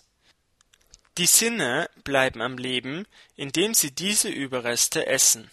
Die Sinne bleiben am Leben, indem sie diese Überreste essen.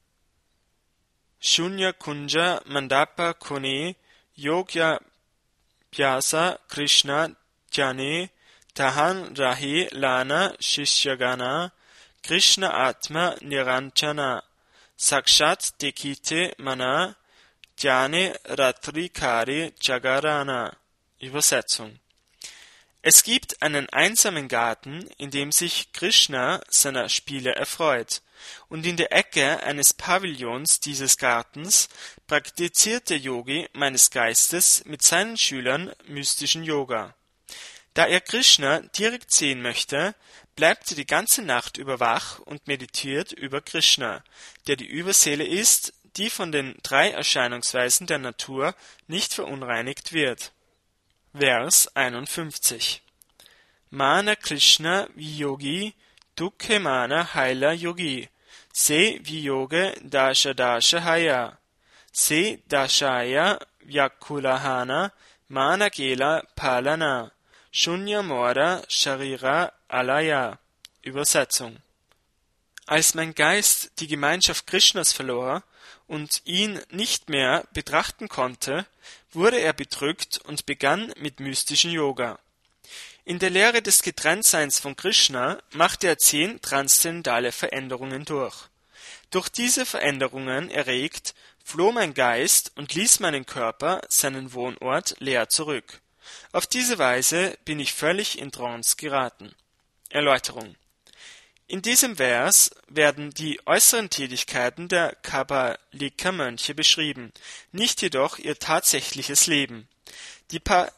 Shunya Kunja Mandapa Kone Yogya Pyasa Krishna Dhyane Tahan Rahe Lana Shishyagana Krishna Atma Niranjana Sakshat Dekite Mana Dhyane Ratri Kare Jagarana. Übersetzung: Es gibt einen einsamen Garten, in dem sich Krishna seiner Spiele erfreut, und in der Ecke eines Pavillons dieses Gartens praktiziert der Yogi meines Geistes mit seinen Schülern mystischen Yoga. Da er Krishna direkt sehen möchte, bleibt er die ganze Nacht über wach und meditiert über Krishna, der die Überseele ist, die von den drei Erscheinungsweisen der Natur nicht verunreinigt wird. Vers einundfünfzig. Mana Krishna Viyogi Dukhe Mana Haila Yogi Se Viyoge Dasha Dasha Haya Se Dashaya Vyakulahana Mana Gela Palana Shunya Mora Sharira Alaya. Übersetzung: Als mein Geist die Gemeinschaft Krishnas verlor und ihn nicht mehr betrachten konnte, wurde er bedrückt und begann mit mystischen Yoga. In der Lehre des Getrenntseins von Krishna machte er zehn transzendentale Veränderungen durch. Durch diese Veränderungen erregt, floh mein Geist und ließ meinen Körper seinen Wohnort leer zurück. Auf diese Weise bin ich völlig in Trance geraten. Erläuterung: In diesem Vers werden die äußeren Tätigkeiten der Kapalika-Mönche beschrieben, nicht jedoch ihr tatsächliches Leben. Die pa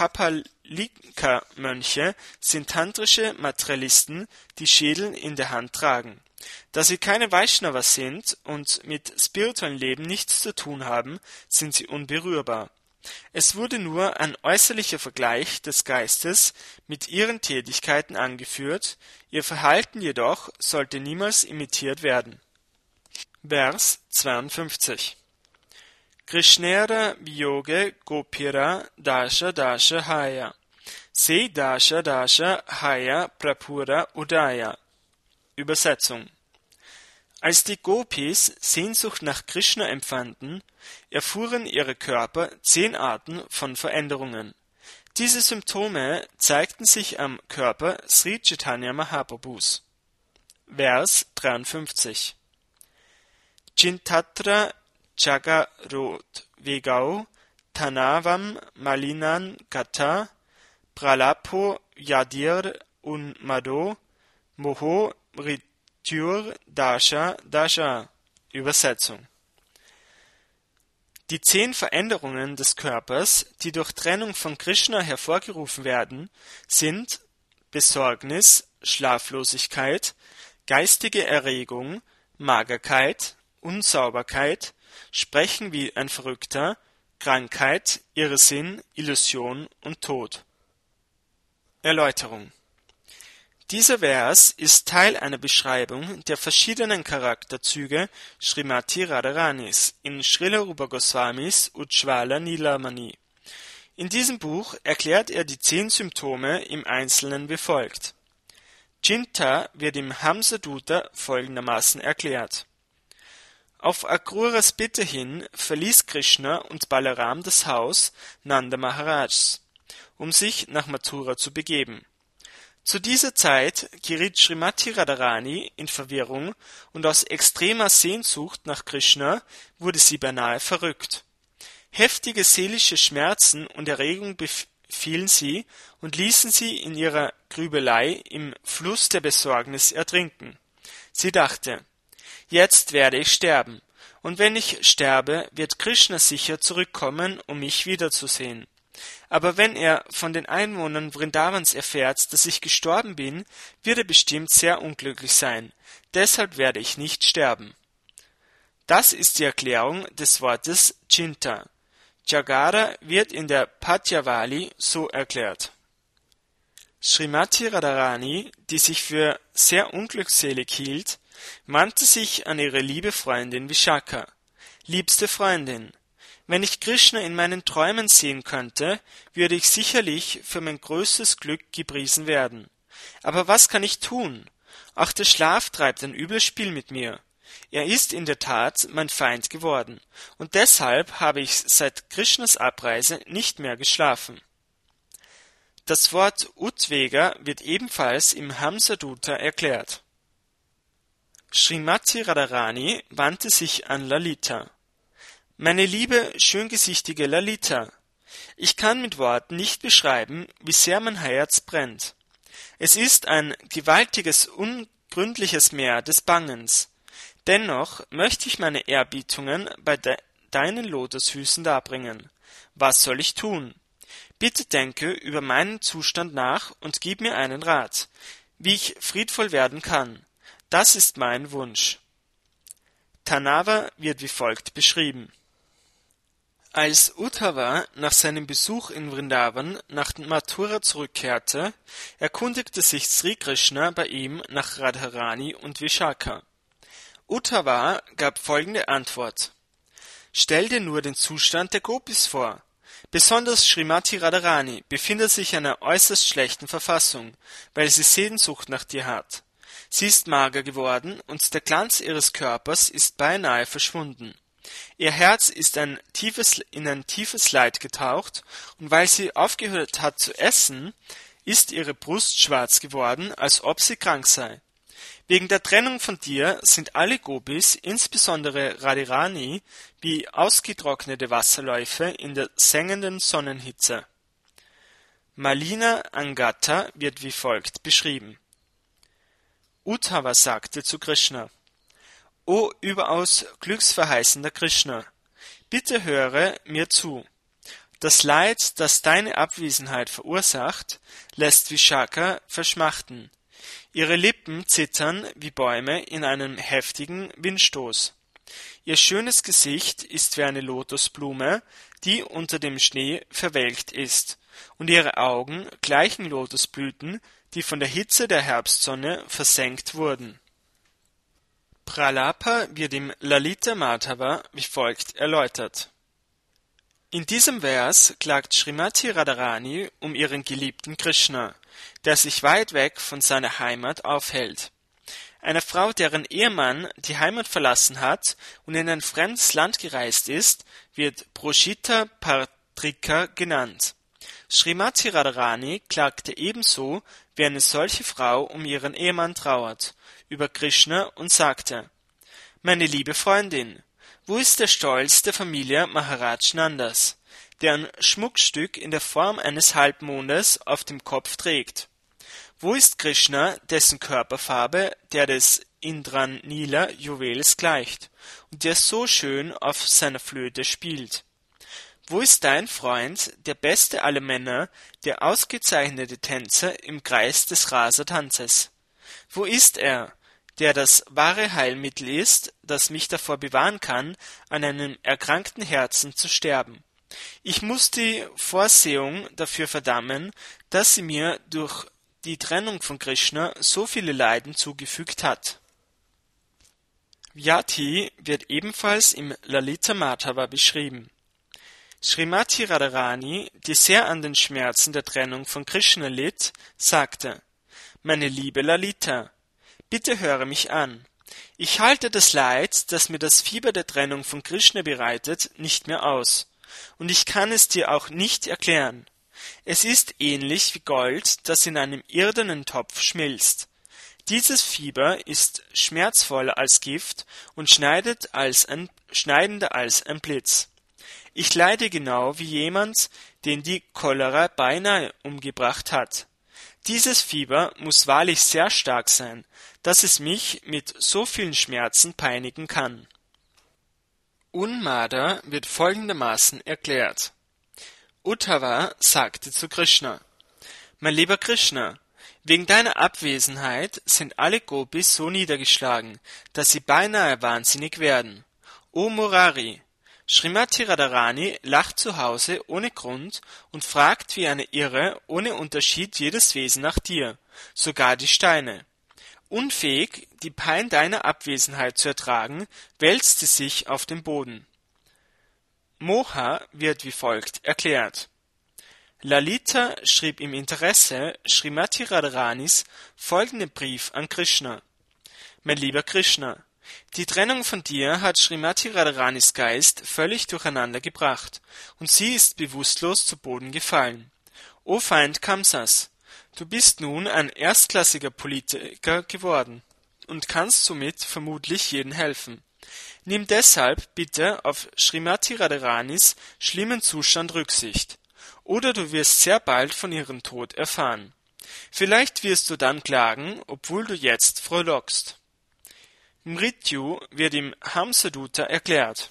Kapalika-Mönche sind tantrische Materialisten, die Schädel in der Hand tragen. Da sie keine Vaishnavas sind und mit spirituellem Leben nichts zu tun haben, sind sie unberührbar. Es wurde nur ein äußerlicher Vergleich des Geistes mit ihren Tätigkeiten angeführt, ihr Verhalten jedoch sollte niemals imitiert werden. Vers zweiundfünfzig. Krishnera Viyoge Gopira Dasha Dasha Haya Se Dasha Dasha Haya Prapura Udaya. Übersetzung: Als die Gopis Sehnsucht nach Krishna empfanden, erfuhren ihre Körper zehn Arten von Veränderungen. Diese Symptome zeigten sich am Körper Sri Chaitanya Mahaprabhus. Vers dreiundfünfzig. Chintatra Jagarot Vegau Tanavam Malinan Gata Pralapo Yadir Unmado Moho Mrityur Dasha Dasha. Übersetzung: Die zehn Veränderungen des Körpers, die durch Trennung von Krishna hervorgerufen werden, sind Besorgnis, Schlaflosigkeit, geistige Erregung, Magerkeit, Unsauberkeit, Sprechen wie ein Verrückter, Krankheit, Irrsinn, Illusion und Tod. Erläuterung: Dieser Vers ist Teil einer Beschreibung der verschiedenen Charakterzüge Srimati Radharanis in Srila Rupa Goswamis Ujjvala Nilamani. In diesem Buch erklärt er die zehn Symptome im Einzelnen wie folgt. Chinta wird im Hamsa-Duta folgendermaßen erklärt: Auf Akruras Bitte hin verließ Krishna und Balaram das Haus Nanda Maharajs, um sich nach Mathura zu begeben. Zu dieser Zeit geriet Srimati Radharani in Verwirrung und aus extremer Sehnsucht nach Krishna wurde sie beinahe verrückt. Heftige seelische Schmerzen und Erregung befielen sie und ließen sie in ihrer Grübelei im Fluss der Besorgnis ertrinken. Sie dachte: Jetzt werde ich sterben, und wenn ich sterbe, wird Krishna sicher zurückkommen, um mich wiederzusehen. Aber wenn er von den Einwohnern Vrindavans erfährt, dass ich gestorben bin, wird er bestimmt sehr unglücklich sein. Deshalb werde ich nicht sterben. Das ist die Erklärung des Wortes Chinta. Jagara wird in der Patyavali so erklärt. Srimati Radharani, die sich für sehr unglückselig hielt, wandte sich an ihre liebe Freundin Vishaka. Liebste Freundin, wenn ich Krishna in meinen Träumen sehen könnte, würde ich sicherlich für mein größtes Glück gepriesen werden. Aber was kann ich tun? Auch der Schlaf treibt ein übles Spiel mit mir. Er ist in der Tat mein Feind geworden, und deshalb habe ich seit Krishnas Abreise nicht mehr geschlafen. Das Wort Udvega wird ebenfalls im Hamsa-Duta erklärt. Srimati Radharani wandte sich an Lalita. Meine liebe, schöngesichtige Lalita, ich kann mit Worten nicht beschreiben, wie sehr mein Herz brennt. Es ist ein gewaltiges, ungründliches Meer des Bangens. Dennoch möchte ich meine Erbietungen bei de deinen Lotusfüßen darbringen. Was soll ich tun? Bitte denke über meinen Zustand nach und gib mir einen Rat, wie ich friedvoll werden kann. Das ist mein Wunsch. Tanava wird wie folgt beschrieben. Als Uddhava nach seinem Besuch in Vrindavan nach Mathura zurückkehrte, erkundigte sich Sri Krishna bei ihm nach Radharani und Vishaka. Uddhava gab folgende Antwort: Stell dir nur den Zustand der Gopis vor. Besonders Srimati Radharani befindet sich in einer äußerst schlechten Verfassung, weil sie Sehnsucht nach dir hat. Sie ist mager geworden und der Glanz ihres Körpers ist beinahe verschwunden. Ihr Herz ist ein tiefes, in ein tiefes Leid getaucht, und weil sie aufgehört hat zu essen, ist ihre Brust schwarz geworden, als ob sie krank sei. Wegen der Trennung von dir sind alle Gopis, insbesondere Radharani, wie ausgetrocknete Wasserläufe in der sengenden Sonnenhitze. Malina Angata wird wie folgt beschrieben. Uddhava sagte zu Krishna: O überaus glücksverheißender Krishna, bitte höre mir zu. Das Leid, das deine Abwesenheit verursacht, lässt Vishaka verschmachten. Ihre Lippen zittern wie Bäume in einem heftigen Windstoß. Ihr schönes Gesicht ist wie eine Lotusblume, die unter dem Schnee verwelkt ist, und ihre Augen gleichen Lotusblüten, die von der Hitze der Herbstsonne versenkt wurden. Pralapa wird im Lalita Madhava wie folgt erläutert. In diesem Vers klagt Srimati Radharani um ihren geliebten Krishna, der sich weit weg von seiner Heimat aufhält. Eine Frau, deren Ehemann die Heimat verlassen hat und in ein fremdes Land gereist ist, wird Proshita Partrika genannt. Srimati Radharani klagte ebenso, wie eine solche Frau um ihren Ehemann trauert, über Krishna und sagte: Meine liebe Freundin, wo ist der Stolz der Familie Maharaj Nandas, der ein Schmuckstück in der Form eines Halbmondes auf dem Kopf trägt? Wo ist Krishna, dessen Körperfarbe der des Indranila-Juwels gleicht und der so schön auf seiner Flöte spielt? Wo ist dein Freund, der beste aller Männer, der ausgezeichnete Tänzer im Kreis des Rasa-Tanzes? Wo ist er, der das wahre Heilmittel ist, das mich davor bewahren kann, an einem erkrankten Herzen zu sterben? Ich muss die Vorsehung dafür verdammen, dass sie mir durch die Trennung von Krishna so viele Leiden zugefügt hat. Vyati wird ebenfalls im Lalita Madhava beschrieben. Srimati Radharani, die sehr an den Schmerzen der Trennung von Krishna litt, sagte: Meine liebe Lalita, bitte höre mich an. Ich halte das Leid, das mir das Fieber der Trennung von Krishna bereitet, nicht mehr aus, und ich kann es dir auch nicht erklären. Es ist ähnlich wie Gold, das in einem irdenen Topf schmilzt. Dieses Fieber ist schmerzvoller als Gift und schneidet als ein, schneidender als ein Blitz. Ich leide genau wie jemand, den die Cholera beinahe umgebracht hat. Dieses Fieber muss wahrlich sehr stark sein, dass es mich mit so vielen Schmerzen peinigen kann. Unmada wird folgendermaßen erklärt. Uddhava sagte zu Krishna: Mein lieber Krishna, wegen deiner Abwesenheit sind alle Gopis so niedergeschlagen, dass sie beinahe wahnsinnig werden. O Murari, Srimati Radharani lacht zu Hause ohne Grund und fragt wie eine Irre ohne Unterschied jedes Wesen nach dir, sogar die Steine. Unfähig, die Pein deiner Abwesenheit zu ertragen, wälzt sie sich auf den Boden. Moha wird wie folgt erklärt. Lalita schrieb im Interesse Srimati Radharanis folgenden Brief an Krishna: Mein lieber Krishna, die Trennung von dir hat Srimati Radharanis Geist völlig durcheinander gebracht, und sie ist bewusstlos zu Boden gefallen. O Feind Kamsas, du bist nun ein erstklassiger Politiker geworden und kannst somit vermutlich jedem helfen. Nimm deshalb bitte auf Srimati Radharanis schlimmen Zustand Rücksicht, oder du wirst sehr bald von ihrem Tod erfahren. Vielleicht wirst du dann klagen, obwohl du jetzt frohlockst. Mrityu wird im Hamsadutta erklärt.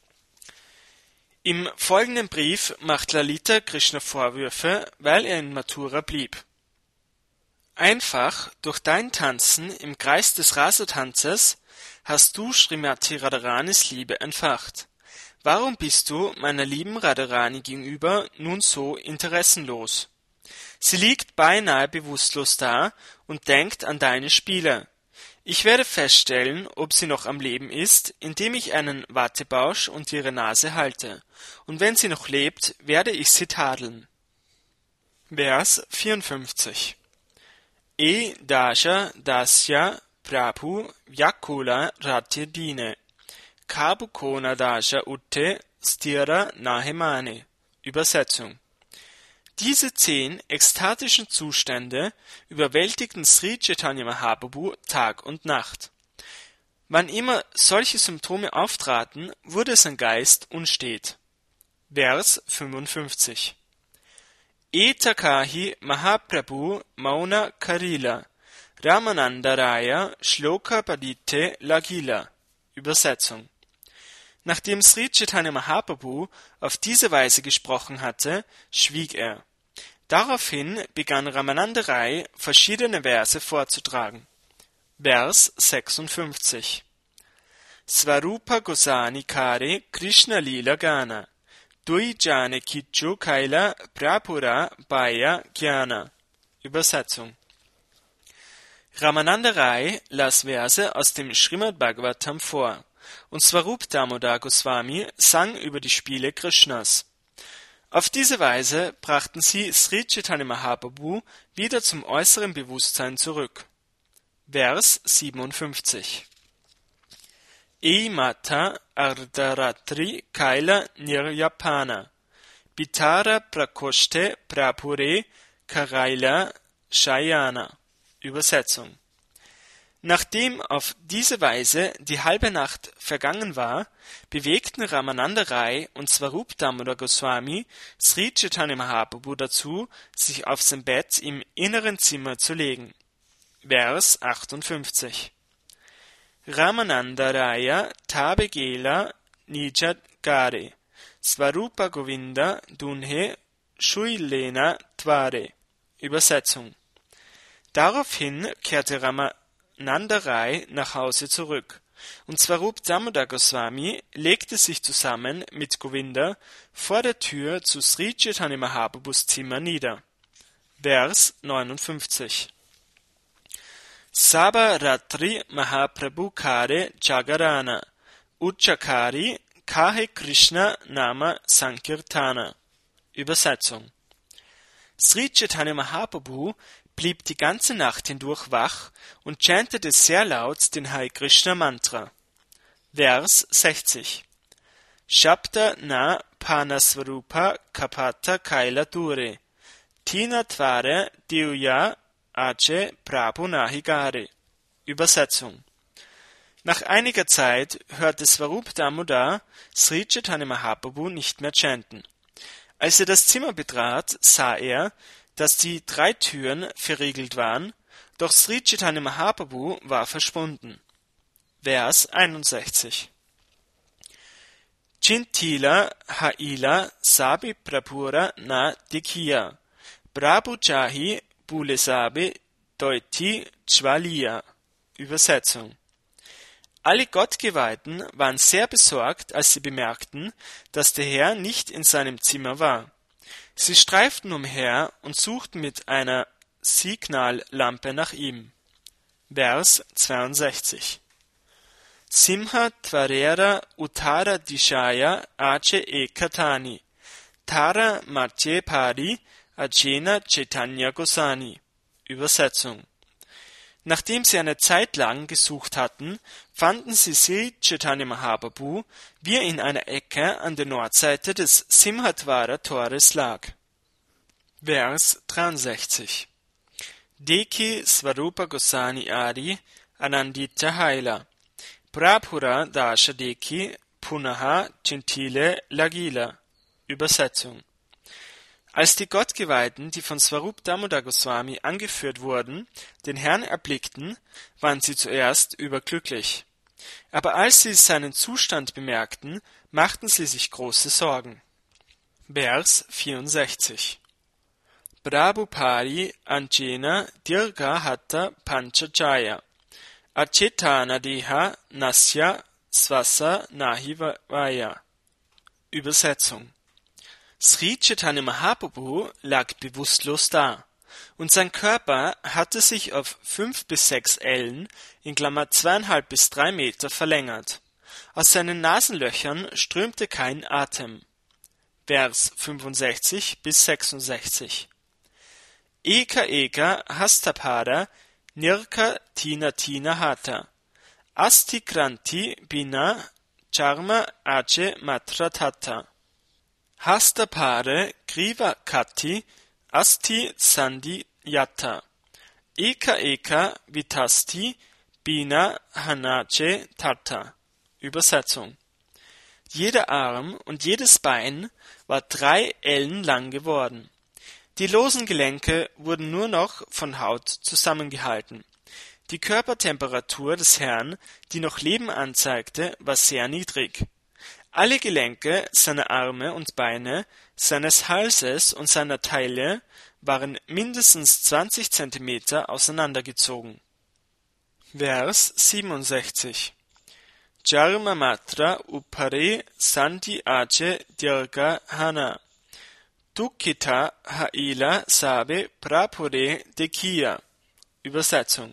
Im folgenden Brief macht Lalita Krishna Vorwürfe, weil er in Mathura blieb. Einfach durch dein Tanzen im Kreis des Rasa-Tanzes hast du Srimati Radharanis Liebe entfacht. Warum bist du meiner lieben Radharani gegenüber nun so interessenlos? Sie liegt beinahe bewusstlos da und denkt an deine Spiele. Ich werde feststellen, ob sie noch am Leben ist, indem ich einen Wattebausch unter ihre Nase halte, und wenn sie noch lebt, werde ich sie tadeln. Vers vierundfünfzig. E dasha dasya prabhu vyakula ratyadine kabukona dasha utte stira nahemane. Übersetzung. Diese zehn ekstatischen Zustände überwältigten Sri Chaitanya Mahaprabhu Tag und Nacht. Wann immer solche Symptome auftraten, wurde sein Geist unstet. Vers fünfundfünfzig. Etakahi Mahaprabhu Mauna Karila Ramanandaraya Shloka Padite Lagila. Übersetzung. Nachdem Sri Chaitanya Mahaprabhu auf diese Weise gesprochen hatte, schwieg er. Daraufhin begann Ramananda Rai verschiedene Verse vorzutragen. Vers sechsundfünfzig. Svarupa Gosani Kare Krishna Lila Gana Dui Jane Kichu Kaila Prapura Baya Gyana. Übersetzung. Ramananda Rai las Verse aus dem Srimad Bhagavatam vor, und Swarup Damodar Goswami sang über die Spiele Krishnas. Auf diese Weise brachten sie Sri Chaitanya Mahaprabhu wieder zum äußeren Bewusstsein zurück. Vers siebenundfünfzig. E Mata Ardaratri Kaila Niryapana Bitara Prakoshte Prapure Karaila Shayana. Übersetzung. Nachdem auf diese Weise die halbe Nacht vergangen war, bewegten Ramananda Rai und Swarup Damodar Goswami Sri Chaitanya Mahaprabhu dazu, sich auf sein Bett im inneren Zimmer zu legen. Vers achtundfünfzig. Ramananda Raya Tabegela Nijagare Swarupa Govinda Dunhe Shuilena Tvare. Übersetzung. Daraufhin kehrte Ramananda Rai nach Hause zurück, und Swarup Damodar Goswami legte sich zusammen mit Govinda vor der Tür zu Sri Chaitanya Mahaprabhus Zimmer nieder. Vers neunundfünfzig. Sabaratri Mahaprabhu Kare Jagarana Uchakari Kahe Krishna Nama Sankirtana. Übersetzung. Sri Chaitanya Mahaprabhu blieb die ganze Nacht hindurch wach und chantete sehr laut den Hare Krishna Mantra. Vers sechzig. Shabda na Panasvarupa Kapata Kaila Dure Tina Tvare Divya Ache Prabhu Nahigare. Übersetzung. Nach einiger Zeit hörte Swarup Damodar Sri Chaitanya Mahaprabhu nicht mehr chanten. Als er das Zimmer betrat, sah er, dass die drei Türen verriegelt waren, doch Sri Chaitanya Mahaprabhu war verschwunden. Vers einundsechzig. Chintila Haila Sabi Prapura na Dikhiya Prabhu Jahi Bulesabe Deuti Chvalia. Übersetzung. Alle Gottgeweihten waren sehr besorgt, als sie bemerkten, dass der Herr nicht in seinem Zimmer war. Sie streiften umher und suchten mit einer Signallampe nach ihm. Vers zweiundsechzig. Simha Tvarera Uttara Dishaya Ache Ekatani Tara Matye Pari Ajena Chaitanya Gosani. Übersetzung. Nachdem sie eine Zeit lang gesucht hatten, fanden sie Sri Chaitanya Mahaprabhu, wie er in einer Ecke an der Nordseite des Simhatwara-Tores lag. Vers dreiundsechzig. Deki Swarupa Gosani Adi Anandita Haila Prapura Dasha Deki Punaha Chintile Lagila. Übersetzung. Als die Gottgeweihten, die von Swarup Damodar Goswami angeführt wurden, den Herrn erblickten, waren sie zuerst überglücklich. Aber als sie seinen Zustand bemerkten, machten sie sich große Sorgen. Vers vierundsechzig. Prabhupari Anjena Dirga Hatta Panchajaya Achetana Deha Nasya Swasa Nahivaya. Übersetzung. Sri Chaitanya Mahaprabhu lag bewusstlos da, und sein Körper hatte sich auf fünf bis sechs Ellen, in Klammer zweieinhalb bis drei Meter, verlängert. Aus seinen Nasenlöchern strömte kein Atem. Vers fünfundsechzig bis sechsundsechzig. Eka Eka Hastapada Nirka Tina Tina Hata Asti Kranti Bina Charma Ache Matra Tata Hastapare Griva Kati Asti Sandi Yatta Eka Eka Vitasti Bina Hanache Tata. Übersetzung. Jeder Arm und jedes Bein war drei Ellen lang geworden. Die losen Gelenke wurden nur noch von Haut zusammengehalten. Die Körpertemperatur des Herrn, die noch Leben anzeigte, war sehr niedrig. Alle Gelenke seiner Arme und Beine, seines Halses und seiner Taille waren mindestens zwanzig Zentimeter auseinandergezogen. Vers siebenundsechzig. Jarma Matra Upare Sandi Ache Dirga Hana Dukkita Haila Sabe Prapure Dekhiya. Übersetzung.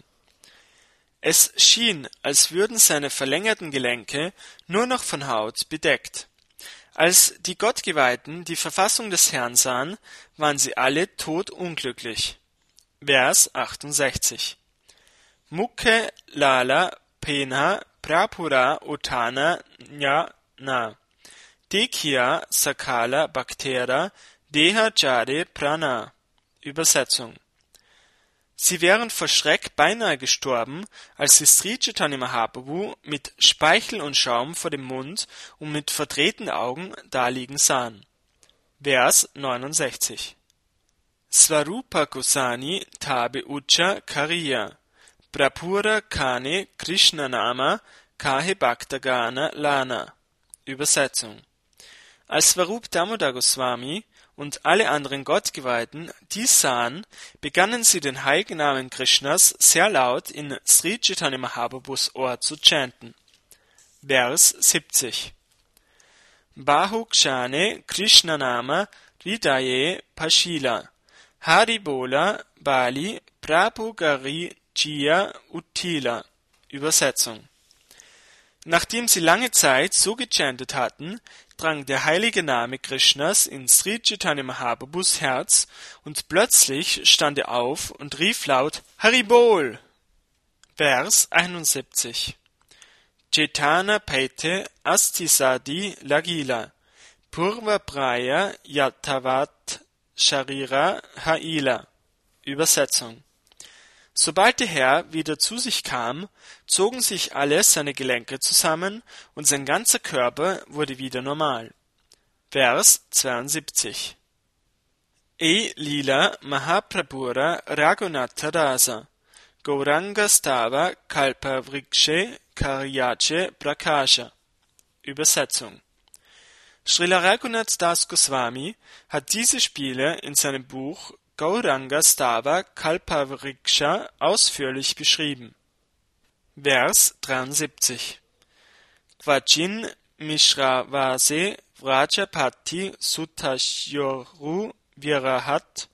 Es schien, als würden seine verlängerten Gelenke nur noch von Haut bedeckt. Als die Gottgeweihten die Verfassung des Herrn sahen, waren sie alle todunglücklich. Vers achtundsechzig. Mukhe lala pena prapura utana jnana dekhiya sakala bhaktera deha jare prana. Übersetzung: Sie wären vor Schreck beinahe gestorben, als sie Sri Chaitanya Mahaprabhu mit Speichel und Schaum vor dem Mund und mit verdrehten Augen daliegen sahen. Vers neunundsechzig. Svarupa Gosani tabe ucha kariya prapura kane Krishna nama kahe bhaktagana lana. Übersetzung: Als Svarup Damodar Goswami und alle anderen Gottgeweihten dies sahen, begannen sie den heiligen Namen Krishnas sehr laut in Sri Chaitanya Mahaprabhus Ohr zu chanten. Vers siebzig. Bahukshane Krishna Nama Hridaye Pashila Haribola Bali Prabhugari Jia Uttila. Übersetzung: Nachdem sie lange Zeit so gechantet hatten, drang der heilige Name Krishnas in Sri Chaitanya Mahaprabhus Herz und plötzlich stand er auf und rief laut Haribol. Vers einundsiebzig. Chaitana Paite Astisadi Lagila Purva Praya Yatavat Sharira Haila. Übersetzung: Sobald der Herr wieder zu sich kam, zogen sich alle seine Gelenke zusammen und sein ganzer Körper wurde wieder normal. Vers zweiundsiebzig. E Lila Mahaprabhura Raghunatha Rasa Gauranga Stava Kalpavrikshe Karyache Prakasha. Übersetzung: Srila Raghunath Das Goswami hat diese Spiele in seinem Buch Gauranga Stava Kalpavriksha ausführlich beschrieben. Vers dreiundsiebzig. Kvachin Mishravase Vrajapati Sutashyoru Virahat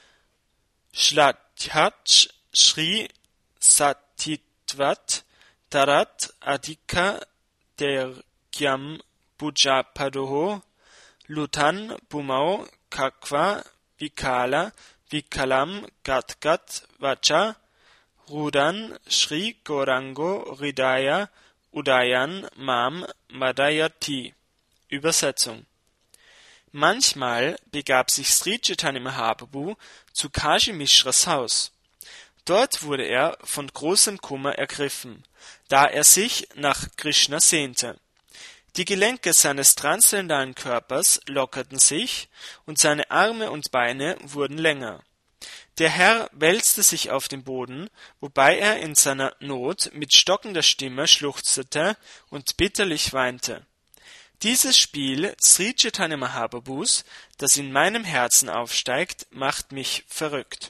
Shlathyach Shri Satitvat Tarat Adhika Dergyam Bujapadoho Lutan Bumau Kakva Vikala Vikalam Gatgat Vacha Rudan Shri Gaurango Hridaya Udayan Mam Madayati. Übersetzung: Manchmal begab sich Sri Chaitanya Mahaprabhu zu Kashi Mishras Haus. Dort wurde er von großem Kummer ergriffen, da er sich nach Krishna sehnte. Die Gelenke seines transzendentalen Körpers lockerten sich und seine Arme und Beine wurden länger. Der Herr wälzte sich auf den Boden, wobei er in seiner Not mit stockender Stimme schluchzte und bitterlich weinte. Dieses Spiel Sri Chaitanya Mahaprabhus, das in meinem Herzen aufsteigt, macht mich verrückt.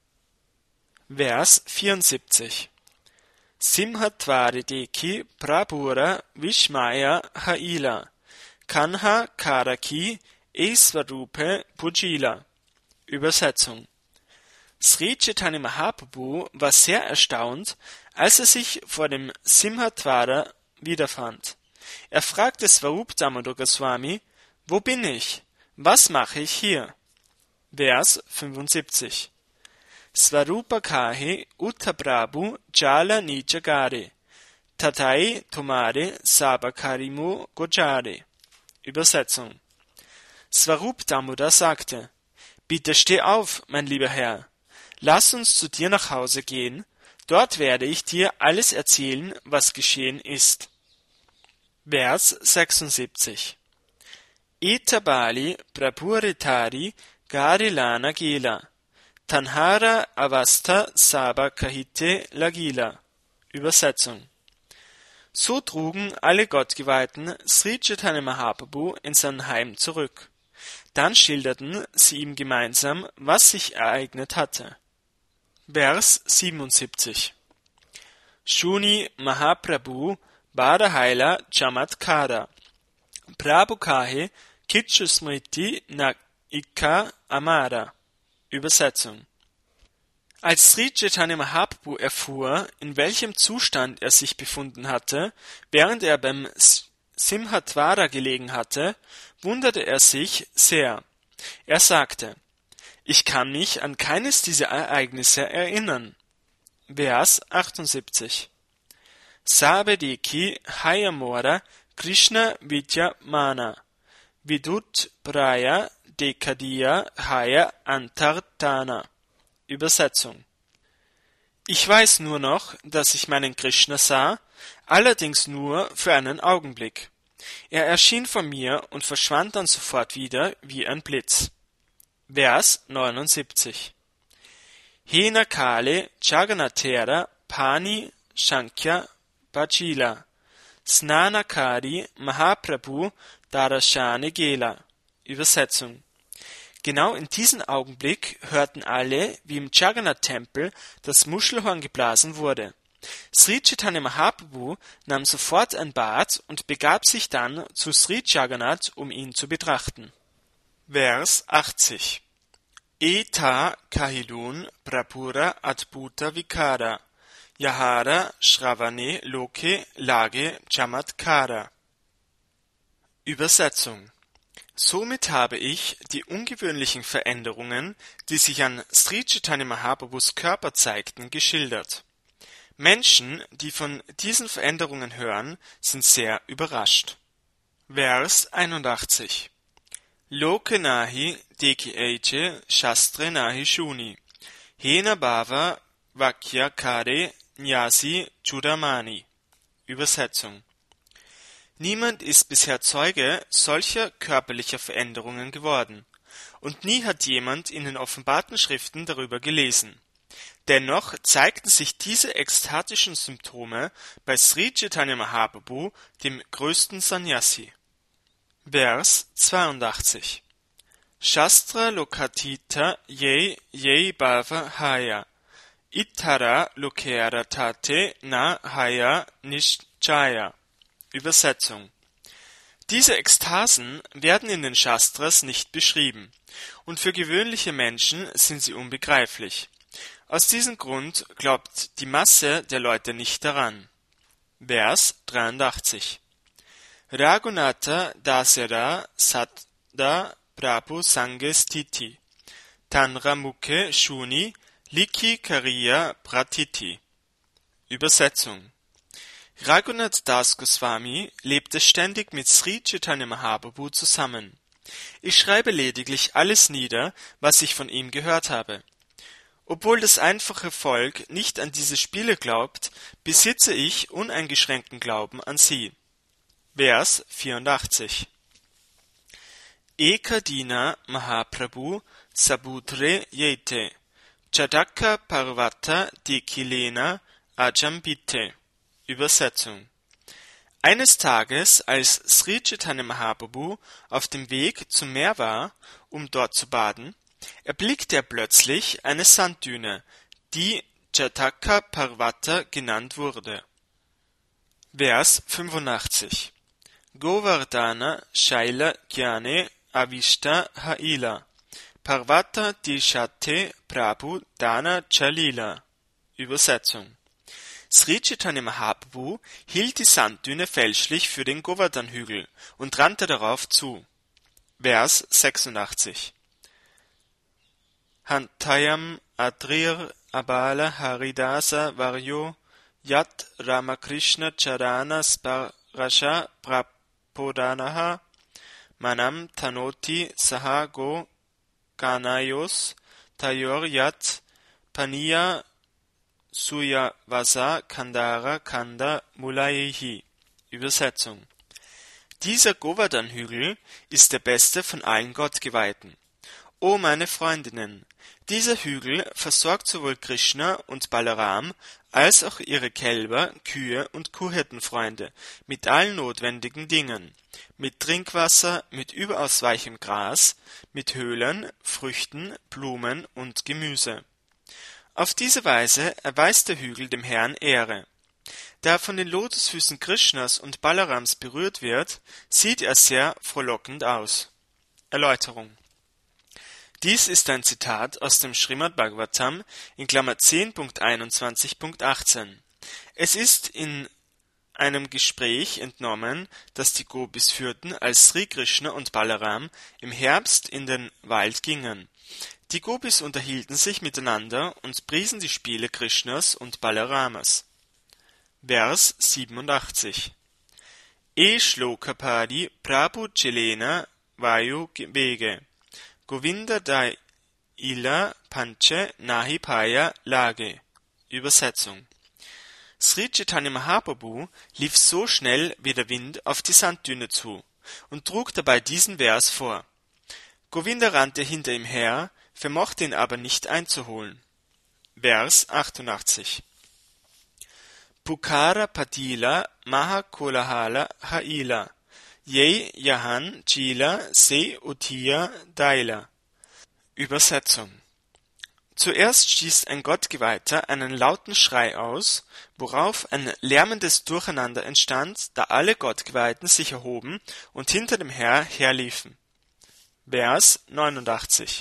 Vers vierundsiebzig. Simhatvari Deki Prabhura Vishmaya Haila Kanha Karaki Esvarupe Pujila. Übersetzung: Sri Chaitanya Mahaprabhu war sehr erstaunt, als er sich vor dem Simhatvara wiederfand. Er fragte Svarup Damodar Goswami: Wo bin ich? Was mache ich hier? Vers fünfundsiebzig. Svarupa kahe Uttha Prabhu Jala Nijagare Tatai Tomare Sabakarimu Gojare. Übersetzung: Svarup Damodar sagte: Bitte steh auf, mein lieber Herr. Lass uns zu dir nach Hause gehen. Dort werde ich dir alles erzählen, was geschehen ist. Vers sechsundsiebzig. Etabali Prabhuritari Garilana Gela Tanhara Avastha Saba Kahite Lagila. Übersetzung: So trugen alle Gottgeweihten Sri Chaitanya Mahaprabhu in sein Heim zurück. Dann schilderten sie ihm gemeinsam, was sich ereignet hatte. Vers siebenundsiebzig. Shuni Mahaprabhu Badahaila Chamatkara Prabhu Kahe Kitschusmriti Naika Amara. Übersetzung: Als Sri Chaitanya Mahaprabhu erfuhr, in welchem Zustand er sich befunden hatte, während er beim Simhatwara gelegen hatte, wunderte er sich sehr. Er sagte: Ich kann mich an keines dieser Ereignisse erinnern. Vers achtundsiebzig. Sabedeki Hayamora Krishna Vidyamana Vidut Praya Dekadiya Haya Antartana. Übersetzung: Ich weiß nur noch, dass ich meinen Krishna sah, allerdings nur für einen Augenblick. Er erschien vor mir und verschwand dann sofort wieder wie ein Blitz. Vers neunundsiebzig. Hena Kale Jagannathera Pani Shankya Bajila Snanakari Mahaprabhu Darashane Gela. Übersetzung: Genau in diesem Augenblick hörten alle, wie im Jagannath-Tempel das Muschelhorn geblasen wurde. Sri Chaitanya Mahaprabhu nahm sofort ein Bad und begab sich dann zu Sri Jagannath, um ihn zu betrachten. Vers achtzig. Eta kahilun prapura adbhuta vikara yahara shravane loke lage chamatkara. Übersetzung: Somit habe ich die ungewöhnlichen Veränderungen, die sich an Sri Chaitanya Mahaprabhus Körper zeigten, geschildert. Menschen, die von diesen Veränderungen hören, sind sehr überrascht. Vers einundachtzig. Loke nahi deki eche shastre nahi shuni hena bhava vakya kare nyasi chudamani. Übersetzung: Niemand ist bisher Zeuge solcher körperlicher Veränderungen geworden, und nie hat jemand in den offenbarten Schriften darüber gelesen. Dennoch zeigten sich diese ekstatischen Symptome bei Sri Chaitanya Mahaprabhu, dem größten Sannyasi. Vers zweiundachtzig. Shastra lokatita ye ye bhava haya ittara lokera tate na haya nishchaya. Übersetzung: Diese Ekstasen werden in den Shastras nicht beschrieben, und für gewöhnliche Menschen sind sie unbegreiflich. Aus diesem Grund glaubt die Masse der Leute nicht daran. Vers dreiundachtzig. Raghunatha Dasera Satta Prabhu Sange Stiti Tanra Mukhe Shuni Liki Kariya Pratiti. Übersetzung: Raghunath Das Goswami lebte ständig mit Sri Chaitanya Mahaprabhu zusammen. Ich schreibe lediglich alles nieder, was ich von ihm gehört habe. Obwohl das einfache Volk nicht an diese Spiele glaubt, besitze ich uneingeschränkten Glauben an sie. Vers vierundachtzig. Ekadina Mahaprabhu Sabutre Yete Chadaka Parvata Dekilena Ajambite. Übersetzung: Eines Tages, als Sri Chaitanya Mahaprabhu auf dem Weg zum Meer war, um dort zu baden, erblickte er plötzlich eine Sanddüne, die Jataka Parvata genannt wurde. Vers fünfundachtzig. Govardhana Shaila Gyane Avishta Haila Parvata Dishate Prabhu Dana Chalila. Übersetzung: Sri Chaitanya Mahaprabhu hielt die Sanddüne fälschlich für den Govardhan-Hügel und rannte darauf zu. Vers sechsundachtzig. Hantayam Adrir Abala Haridasa Varyo Yat Ramakrishna Charana Sparasha Prapodanaha Manam Tanoti Saha Go Ganayos Tayor Yat Paniya Suyavasa Kandara Kanda Mulaihi. Übersetzung: Dieser Govardhan-Hügel ist der beste von allen Gottgeweihten. O meine Freundinnen, dieser Hügel versorgt sowohl Krishna und Balaram als auch ihre Kälber, Kühe und Kuhhirtenfreunde mit allen notwendigen Dingen, mit Trinkwasser, mit überaus weichem Gras, mit Höhlen, Früchten, Blumen und Gemüse. Auf diese Weise erweist der Hügel dem Herrn Ehre. Da er von den Lotusfüßen Krishnas und Balarams berührt wird, sieht er sehr frohlockend aus. Erläuterung: Dies ist ein Zitat aus dem Srimad Bhagavatam in Klammer zehn Punkt einundzwanzig Punkt achtzehn. Es ist in einem Gespräch entnommen, das die Gopis führten, als Sri Krishna und Balaram im Herbst in den Wald gingen. Die Gopis unterhielten sich miteinander und priesen die Spiele Krishnas und Balaramas. Vers siebenundachtzig. E Shlokapadi Prabhu Chelena Vayu Vege Govinda Daila Panche Nahi Paya Lage. Übersetzung. Sri Chaitanya Mahaprabhu lief so schnell wie der Wind auf die Sanddüne zu und trug dabei diesen Vers vor. Govinda rannte hinter ihm her, vermochte ihn aber nicht einzuholen. Vers achtundachtzig. Pukara Padila Maha Kolahala Haila Ye Yahan Chila Se Utiya Daila. Übersetzung. Zuerst stieß ein Gottgeweihter einen lauten Schrei aus, worauf ein lärmendes Durcheinander entstand, da alle Gottgeweihten sich erhoben und hinter dem Herr herliefen. Vers neunundachtzig.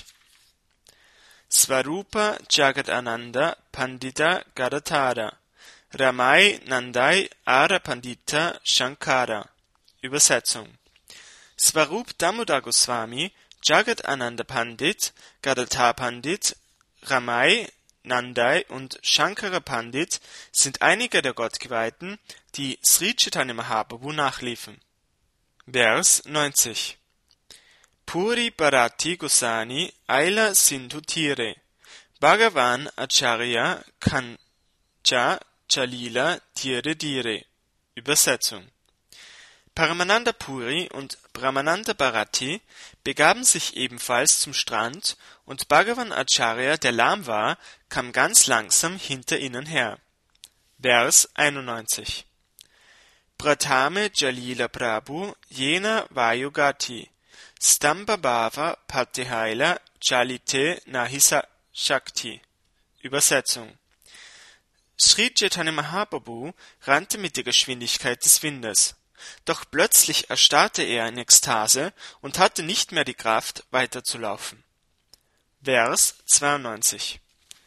Svarupa Jagadananda Pandita Gadatara Ramai Nandai Ara Pandita Shankara. Übersetzung. Svarup Damodar Goswami, Jagadananda Pandit, Gadadhar Pandit, Ramai, Nandai und Shankara Pandit sind einige der Gottgeweihten, die Sri Chaitanya Mahaprabhu nachliefen. Vers neunzig. Puri Bharati Gosani Aila Sindhu Tire Bhagavan Acharya Kancha Chalila Tire Dire. Übersetzung. Paramananda Puri und Brahmananda Bharati begaben sich ebenfalls zum Strand und Bhagavan Acharya, der lahm war, kam ganz langsam hinter ihnen her. Vers einundneunzig. Prathame Jalila Prabhu Jena Vayugati Stambhabhava Patihaila Chalite Nahisa Shakti. Übersetzung. Sri Chaitanya Mahaprabhu rannte mit der Geschwindigkeit des Windes. Doch plötzlich erstarrte er in Ekstase und hatte nicht mehr die Kraft, weiterzulaufen. Vers zweiundneunzig.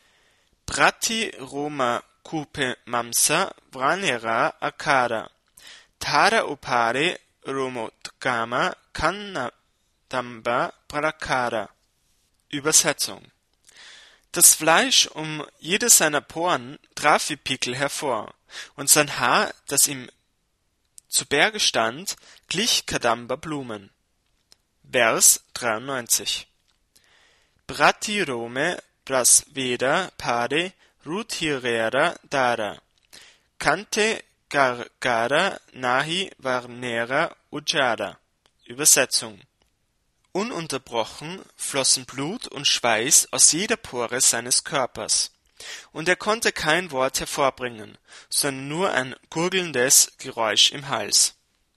Prati Roma Kupe Mamsa Vranera Akara Tara Upare Romotkama Kannadamba Prakara. Übersetzung. Das Fleisch um jede seiner Poren traf wie Pickel hervor, und sein Haar, das ihm zu Berge stand, glich Kadamba-Blumen. Vers dreiundneunzig. Prati Rome Prasveda Pare Ruthirera Dara Kante Gargara Nahi Varnera Ujara. Übersetzung. Ununterbrochen flossen Blut und Schweiß aus jeder Pore seines Körpers, und er konnte kein Wort hervorbringen, sondern nur ein gurgelndes Geräusch im Hals.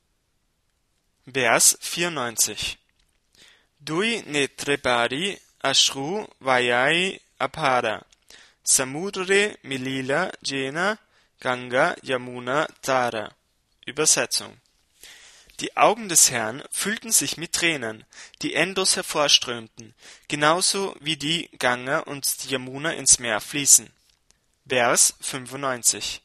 Vers vierundneunzig. Dui netre bari ashru vayai apara samudre milila jena Ganga Yamuna Tara. Übersetzung. Die Augen des Herrn füllten sich mit Tränen, die endlos hervorströmten, genauso wie die Ganga und die Yamuna ins Meer fließen. Vers fünfundneunzig.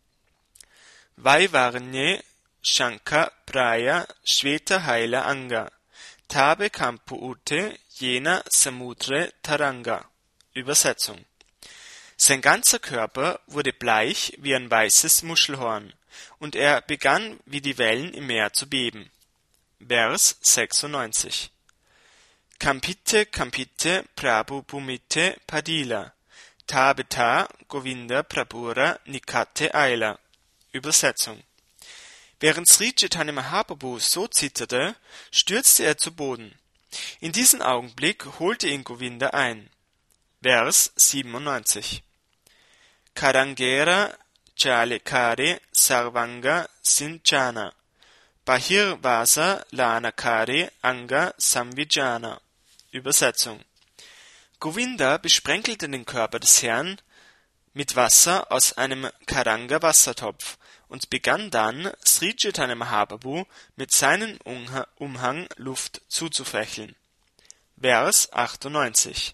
Vaivarnye Shanka Praya Shveta Haila Anga Tabe Kampu Ute Jena Samudre Taranga. Übersetzung. Sein ganzer Körper wurde bleich wie ein weißes Muschelhorn, und er begann wie die Wellen im Meer zu beben. Vers sechsundneunzig. Kampite Kampite Prabhu Bhumite Padila Tabeta Govinda Prabhura Nikate Aila. Übersetzung. Während Sri Chaitanya Mahaprabhu so zitterte, stürzte er zu Boden. In diesem Augenblick holte ihn Govinda ein. Vers siebenundneunzig. Karangera Chalekare Sarvanga Sinchana Bahirvasa Lanakare Anga Samvijana. Übersetzung. Govinda besprenkelte den Körper des Herrn mit Wasser aus einem Karanga-Wassertopf und begann dann, Sri Chaitanya Mahaprabhu mit seinem Umhang Luft zuzufächeln. Vers achtundneunzig.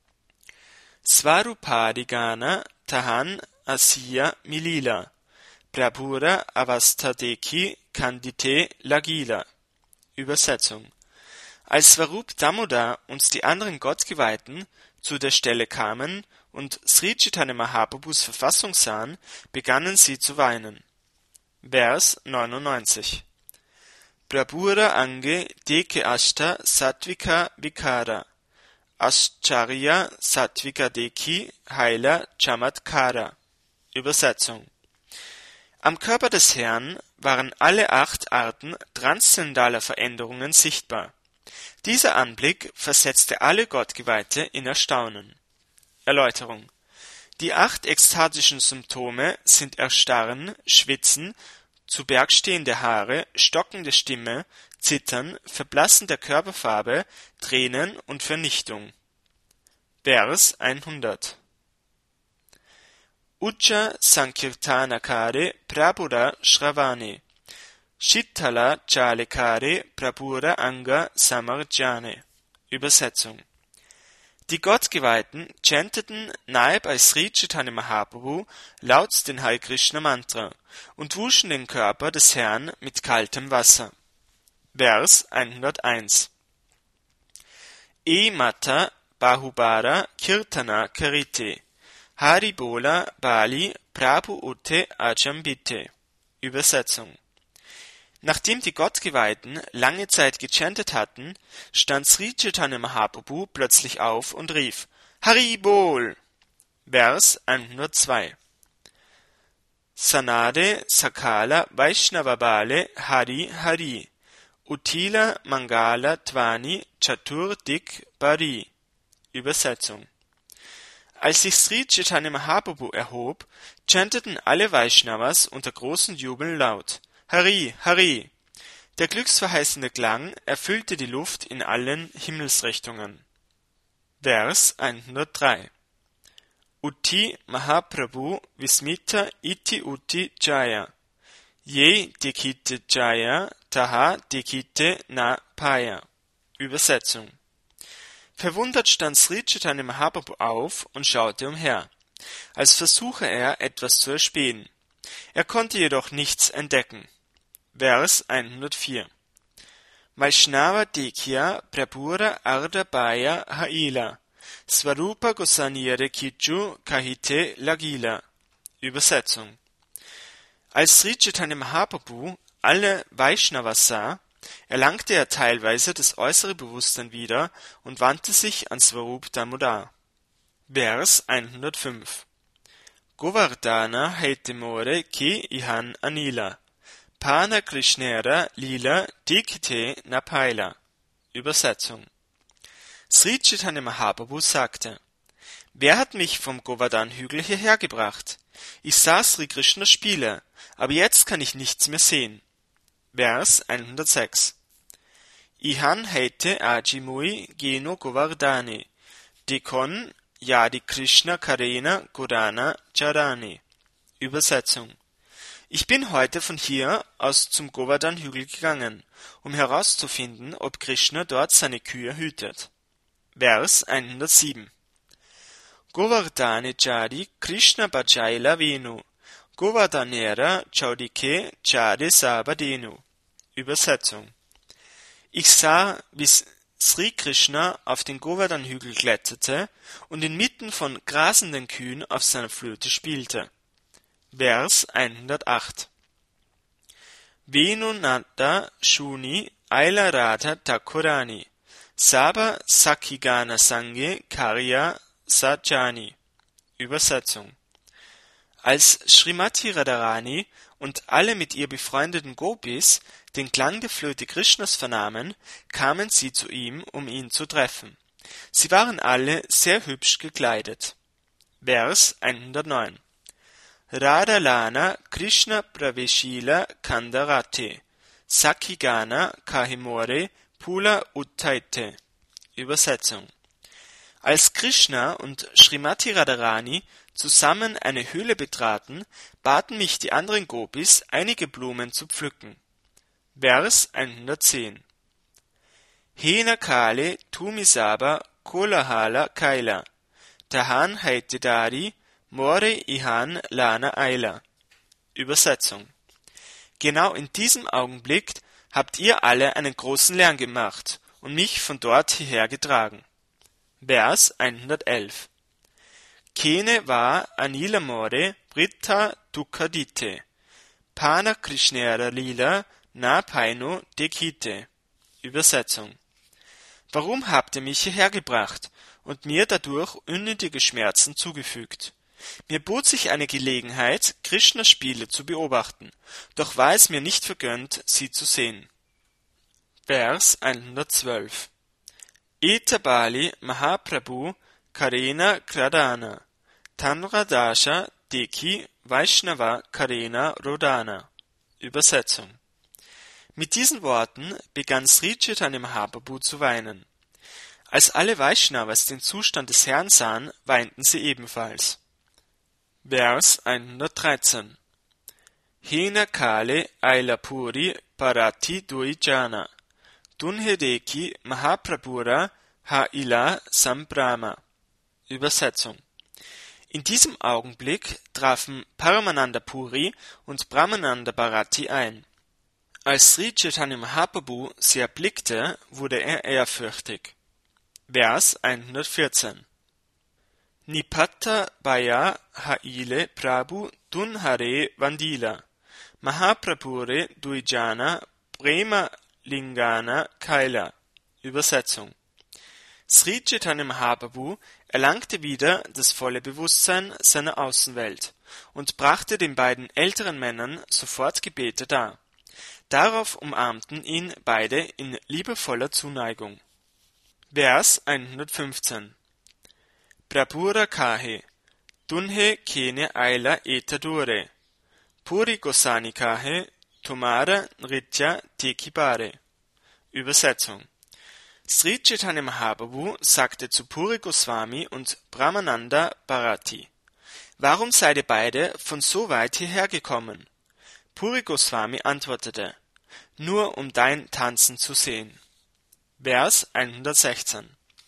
Svarupadigana Tahan Asiya Milila Prabhura avastadeki kandite lagila. Übersetzung: Als Swarup Damodar und die anderen Gottgeweihten zu der Stelle kamen und Sri Chaitanya Mahaprabhus Verfassung sahen, begannen sie zu weinen. Vers neunundneunzig. Prabhura ange deke ashta sattvika vikara, ascharya sattvika deki heila chamatkara. Übersetzung: Am Körper des Herrn waren alle acht Arten transzendaler Veränderungen sichtbar. Dieser Anblick versetzte alle Gottgeweihte in Erstaunen. Erläuterung: Die acht ekstatischen Symptome sind Erstarren, Schwitzen, zu Berg stehende Haare, stockende Stimme, Zittern, Verblassen der Körperfarbe, Tränen und Vernichtung. Vers hundert. Ucca Sankirtanakare Prabhura Shravane, Shittala Chalekare Prabhura Anga Samarjane. Übersetzung: Die Gottgeweihten chanteten nahe bei Sri Chaitanya Mahaprabhu laut den Hare Krishna Mantra und wuschen den Körper des Herrn mit kaltem Wasser. Vers hunderteins. E Mata Bahubara Kirtana Karite, Haribola Bali Prabhu Utte Ajambite. Übersetzung: Nachdem die Gottgeweihten lange Zeit gechantet hatten, stand Sri Chaitanya Mahaprabhu plötzlich auf und rief: Haribol! Vers hundertzwei. Sanade Sakala Vaishnavabale Hari Hari, Utila Mangala Tvani Chatur Dik Bari. Übersetzung: Als sich Sri Chaitanya Mahaprabhu erhob, chanteten alle Vaishnavas unter großem Jubel laut: Hari, Hari! Der glücksverheißende Klang erfüllte die Luft in allen Himmelsrichtungen. Vers hundertdrei. Utti Mahaprabhu Vismita iti utti jaya, Ye dekite jaya, taha dekite na paya. Übersetzung: Verwundert stand Sri Chaitanya Mahaprabhu auf und schaute umher, als versuche er, etwas zu erspähen. Er konnte jedoch nichts entdecken. Vers hundertvier. Vaishnava Dekya Prabhura Arda Baya Haila, Swarupa Gosanire Kiju Kahite Lagila. Übersetzung: Als Sri Chaitanya Mahaprabhu alle Vaishnavas sah, erlangte er teilweise das äußere Bewusstsein wieder und wandte sich an Swarup Damodar. Vers hundertfünf. Govardhana Heitemore Ki Ihan Anila, Pana Krishnera Lila Dikite Napaila. Übersetzung: Sri Chaitanya Mahaprabhu sagte: Wer hat mich vom Govardhan-Hügel hierher gebracht? Ich sah Sri Krishna Spiele, aber jetzt kann ich nichts mehr sehen. Vers hundertsechs. Ihan heite ajimui geno Govardhane, Dekon yadi Krishna Karena Gorana Charane. Übersetzung: Ich bin heute von hier aus zum Govardhan-Hügel gegangen, um herauszufinden, ob Krishna dort seine Kühe hütet. Vers hundertsieben. Govardhane Jari Krishna Bajaila Venu, Govardhanera Chaudike Chade Sabadenu. Übersetzung: Ich sah, wie Sri Krishna auf den Govardhan-Hügel kletterte und inmitten von grasenden Kühen auf seiner Flöte spielte. Vers hundertacht. Venu Nada Shuni Aila Radha Thakurani, Saba Sakhigana Sange Karya Sajani. Übersetzung: Als Srimati Radharani und alle mit ihr befreundeten Gopis den Klang der Flöte Krishnas vernahmen, kamen sie zu ihm, um ihn zu treffen. Sie waren alle sehr hübsch gekleidet. Vers hundertneun. Radhalana Krishna Praveshila Kandarate, Sakhigana Kahimore Pula Uttaite. Übersetzung: Als Krishna und Srimati Radharani zusammen eine Höhle betraten, baten mich die anderen Gopis, einige Blumen zu pflücken. Vers hundertzehn. Hena Kale Tumisaba Kolahala Kaila, Tahan Haitedari More Ihan Lana Aila. Übersetzung: Genau in diesem Augenblick habt ihr alle einen großen Lärm gemacht und mich von dort hierher getragen. Vers hundertelf: Kene va anila more britta dukha dite, pana krishnera lila na paino dekite. Übersetzung: Warum habt ihr mich hierher gebracht und mir dadurch unnötige Schmerzen zugefügt? Mir bot sich eine Gelegenheit, Krishnas Spiele zu beobachten, doch war es mir nicht vergönnt, sie zu sehen. Vers hundertzwölf: Eta Bali Mahaprabhu Karena Kradana Tanradasha Deki Vaishnava Karena Rodana. Übersetzung: Mit diesen Worten begann Sri Chaitanya Mahaprabhu zu weinen. Als alle Vaishnavas den Zustand des Herrn sahen, weinten sie ebenfalls. Vers hundertdreizehn: Hena Kale Ailapuri Parati Duijana Dunhedeki Mahaprabhura Haila Sambrama. Übersetzung: In diesem Augenblick trafen Paramananda Puri und Brahmananda Bharati ein. Als Sri Chaitanya Mahaprabhu sie erblickte, wurde er ehrfürchtig. Vers hundertvierzehn: Nipatta Baya Haile Prabhu Dunhare Vandila Mahaprabhure Duijana Prema Lingana Kaila. Übersetzung: Sri Chaitanya Mahaprabhu erlangte wieder das volle Bewusstsein seiner Außenwelt und brachte den beiden älteren Männern sofort Gebete dar. Darauf umarmten ihn beide in liebevoller Zuneigung. Vers hundertfünfzehn: Prabhura Kahe Dunhe Kene Aila Etadure Puri Gosani Kahe Tomara Nritya Tekibare. Übersetzung: Sri Chaitanya Mahaprabhu sagte zu Puri Goswami und Brahmananda Bharati: Warum seid ihr beide von so weit hierher gekommen? Puri Goswami antwortete: Nur um dein Tanzen zu sehen. Vers hundertsechzehn: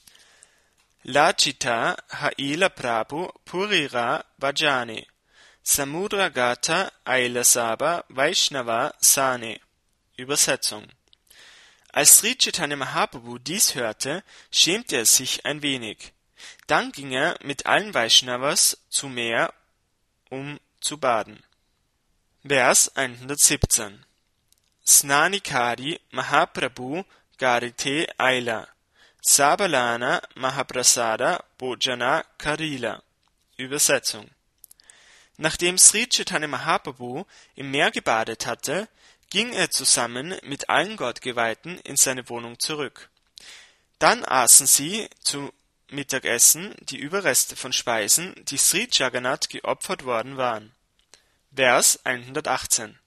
Lachita Haila Prabhu Purira Vajane Samudragata Ailasaba Vaishnava Sane. Übersetzung: Als Sri Chaitanya Mahaprabhu dies hörte, schämte er sich ein wenig. Dann ging er mit allen Vaishnavas zu Meer, um zu baden. Vers hundertsiebzehn: Snanikari Mahaprabhu Garite Aila Sabalana Mahaprasada Bojana Karila. Übersetzung: Nachdem Sri Chaitanya Mahaprabhu im Meer gebadet hatte, ging er zusammen mit allen Gottgeweihten in seine Wohnung zurück. Dann aßen sie zu Mittagessen die Überreste von Speisen, die Sri Jagannath geopfert worden waren. Vers hundertachtzehn: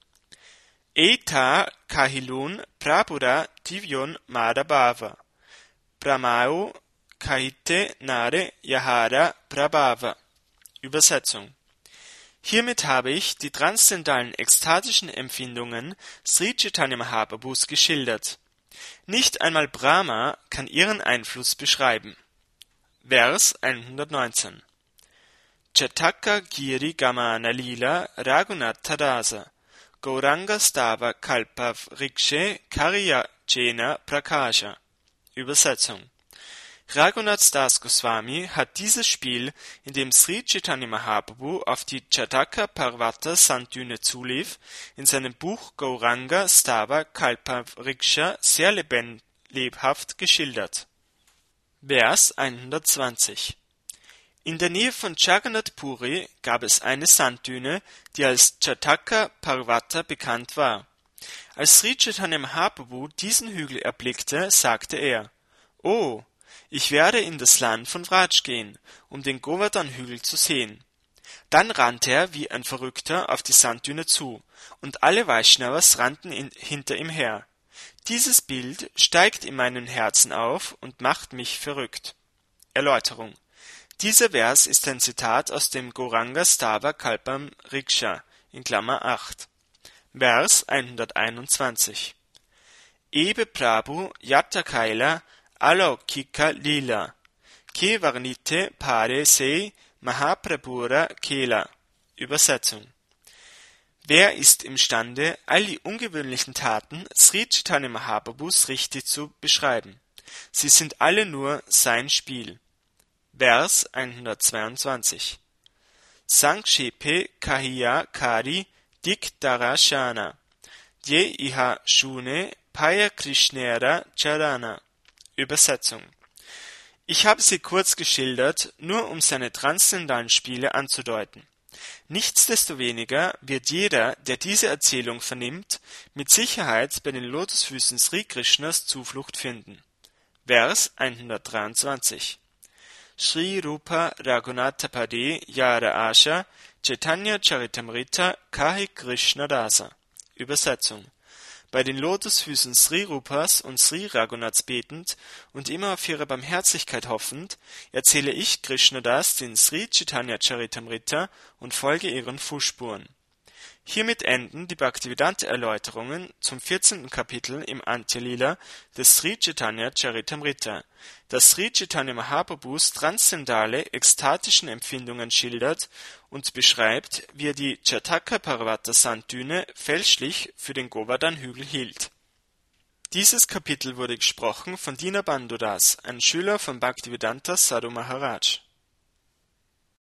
Eta Kahilun Prabhura Divyon Madhabhava Brahmao Kahite Nare Yahara Prabhava. Übersetzung: Hiermit habe ich die transzendentalen ekstatischen Empfindungen Sri Chaitanya Mahaprabhus geschildert. Nicht einmal Brahma kann ihren Einfluss beschreiben. Vers hundertneunzehn: Chataka Giri Gamana Lila Raghunatha Rasa Gauranga Stava Kalpav Rikshe Karyachena Prakasha. Übersetzung: Raghunath Das Goswami hat dieses Spiel, in dem Sri Chaitanya Mahaprabhu auf die Chataka Parvata Sanddüne zulief, in seinem Buch Gauranga Stava Kalpavriksha sehr lebhaft geschildert. Vers hundertzwanzig: In der Nähe von Jagannath Puri gab es eine Sanddüne, die als Chataka Parvata bekannt war. Als Sri Chaitanya Mahaprabhu diesen Hügel erblickte, sagte er: Oh, ich werde in das Land von Vraj gehen, um den Govardhan-Hügel zu sehen. Dann rannte er wie ein Verrückter auf die Sanddüne zu, und alle Vaishnavas rannten in, hinter ihm her. Dieses Bild steigt in meinem Herzen auf und macht mich verrückt. Erläuterung: Dieser Vers ist ein Zitat aus dem Gauranga Stava Kalpam Riksha in Klammer acht. Vers hunderteinundzwanzig: Ebe Prabhu Yatta Kaila Alaukika Lila Ke Varnite Pare Se Mahaprabhura Kela. Übersetzung: Wer ist imstande, all die ungewöhnlichen Taten Sri Chaitanya Mahaprabhus richtig zu beschreiben? Sie sind alle nur sein Spiel. Vers hundertzweiundzwanzig. Sankshepe kahiya kari dik darashana je iha shune paya krishnera charana. Übersetzung. Ich habe sie kurz geschildert, nur um seine transzendentalen Spiele anzudeuten. Nichtsdestoweniger wird jeder, der diese Erzählung vernimmt, mit Sicherheit bei den Lotusfüßen Sri Krishnas Zuflucht finden. Vers hundertdreiundzwanzig. Sri Rupa Raghunatapade Yara Asha Chaitanya Charitamrita Kahi Krishna Dasa. Übersetzung. Bei den Lotusfüßen Sri Rupas und Sri Raghunaths betend und immer auf ihre Barmherzigkeit hoffend, erzähle ich Krishnadas den Sri Chaitanya Charitamrita und folge ihren Fußspuren. Hiermit enden die Bhaktivedanta-Erläuterungen zum vierzehnten Kapitel im Antya-Lila des Sri Chaitanya Charitamrita, das Sri Chaitanya Mahaprabhus transzendentale, ekstatischen Empfindungen schildert und beschreibt, wie er die Jataka-Parvata-Sanddüne fälschlich für den Govardhan-Hügel hielt. Dieses Kapitel wurde gesprochen von Dinabandhu Das, ein Schüler von Bhaktivedanta Sadhu Maharaj.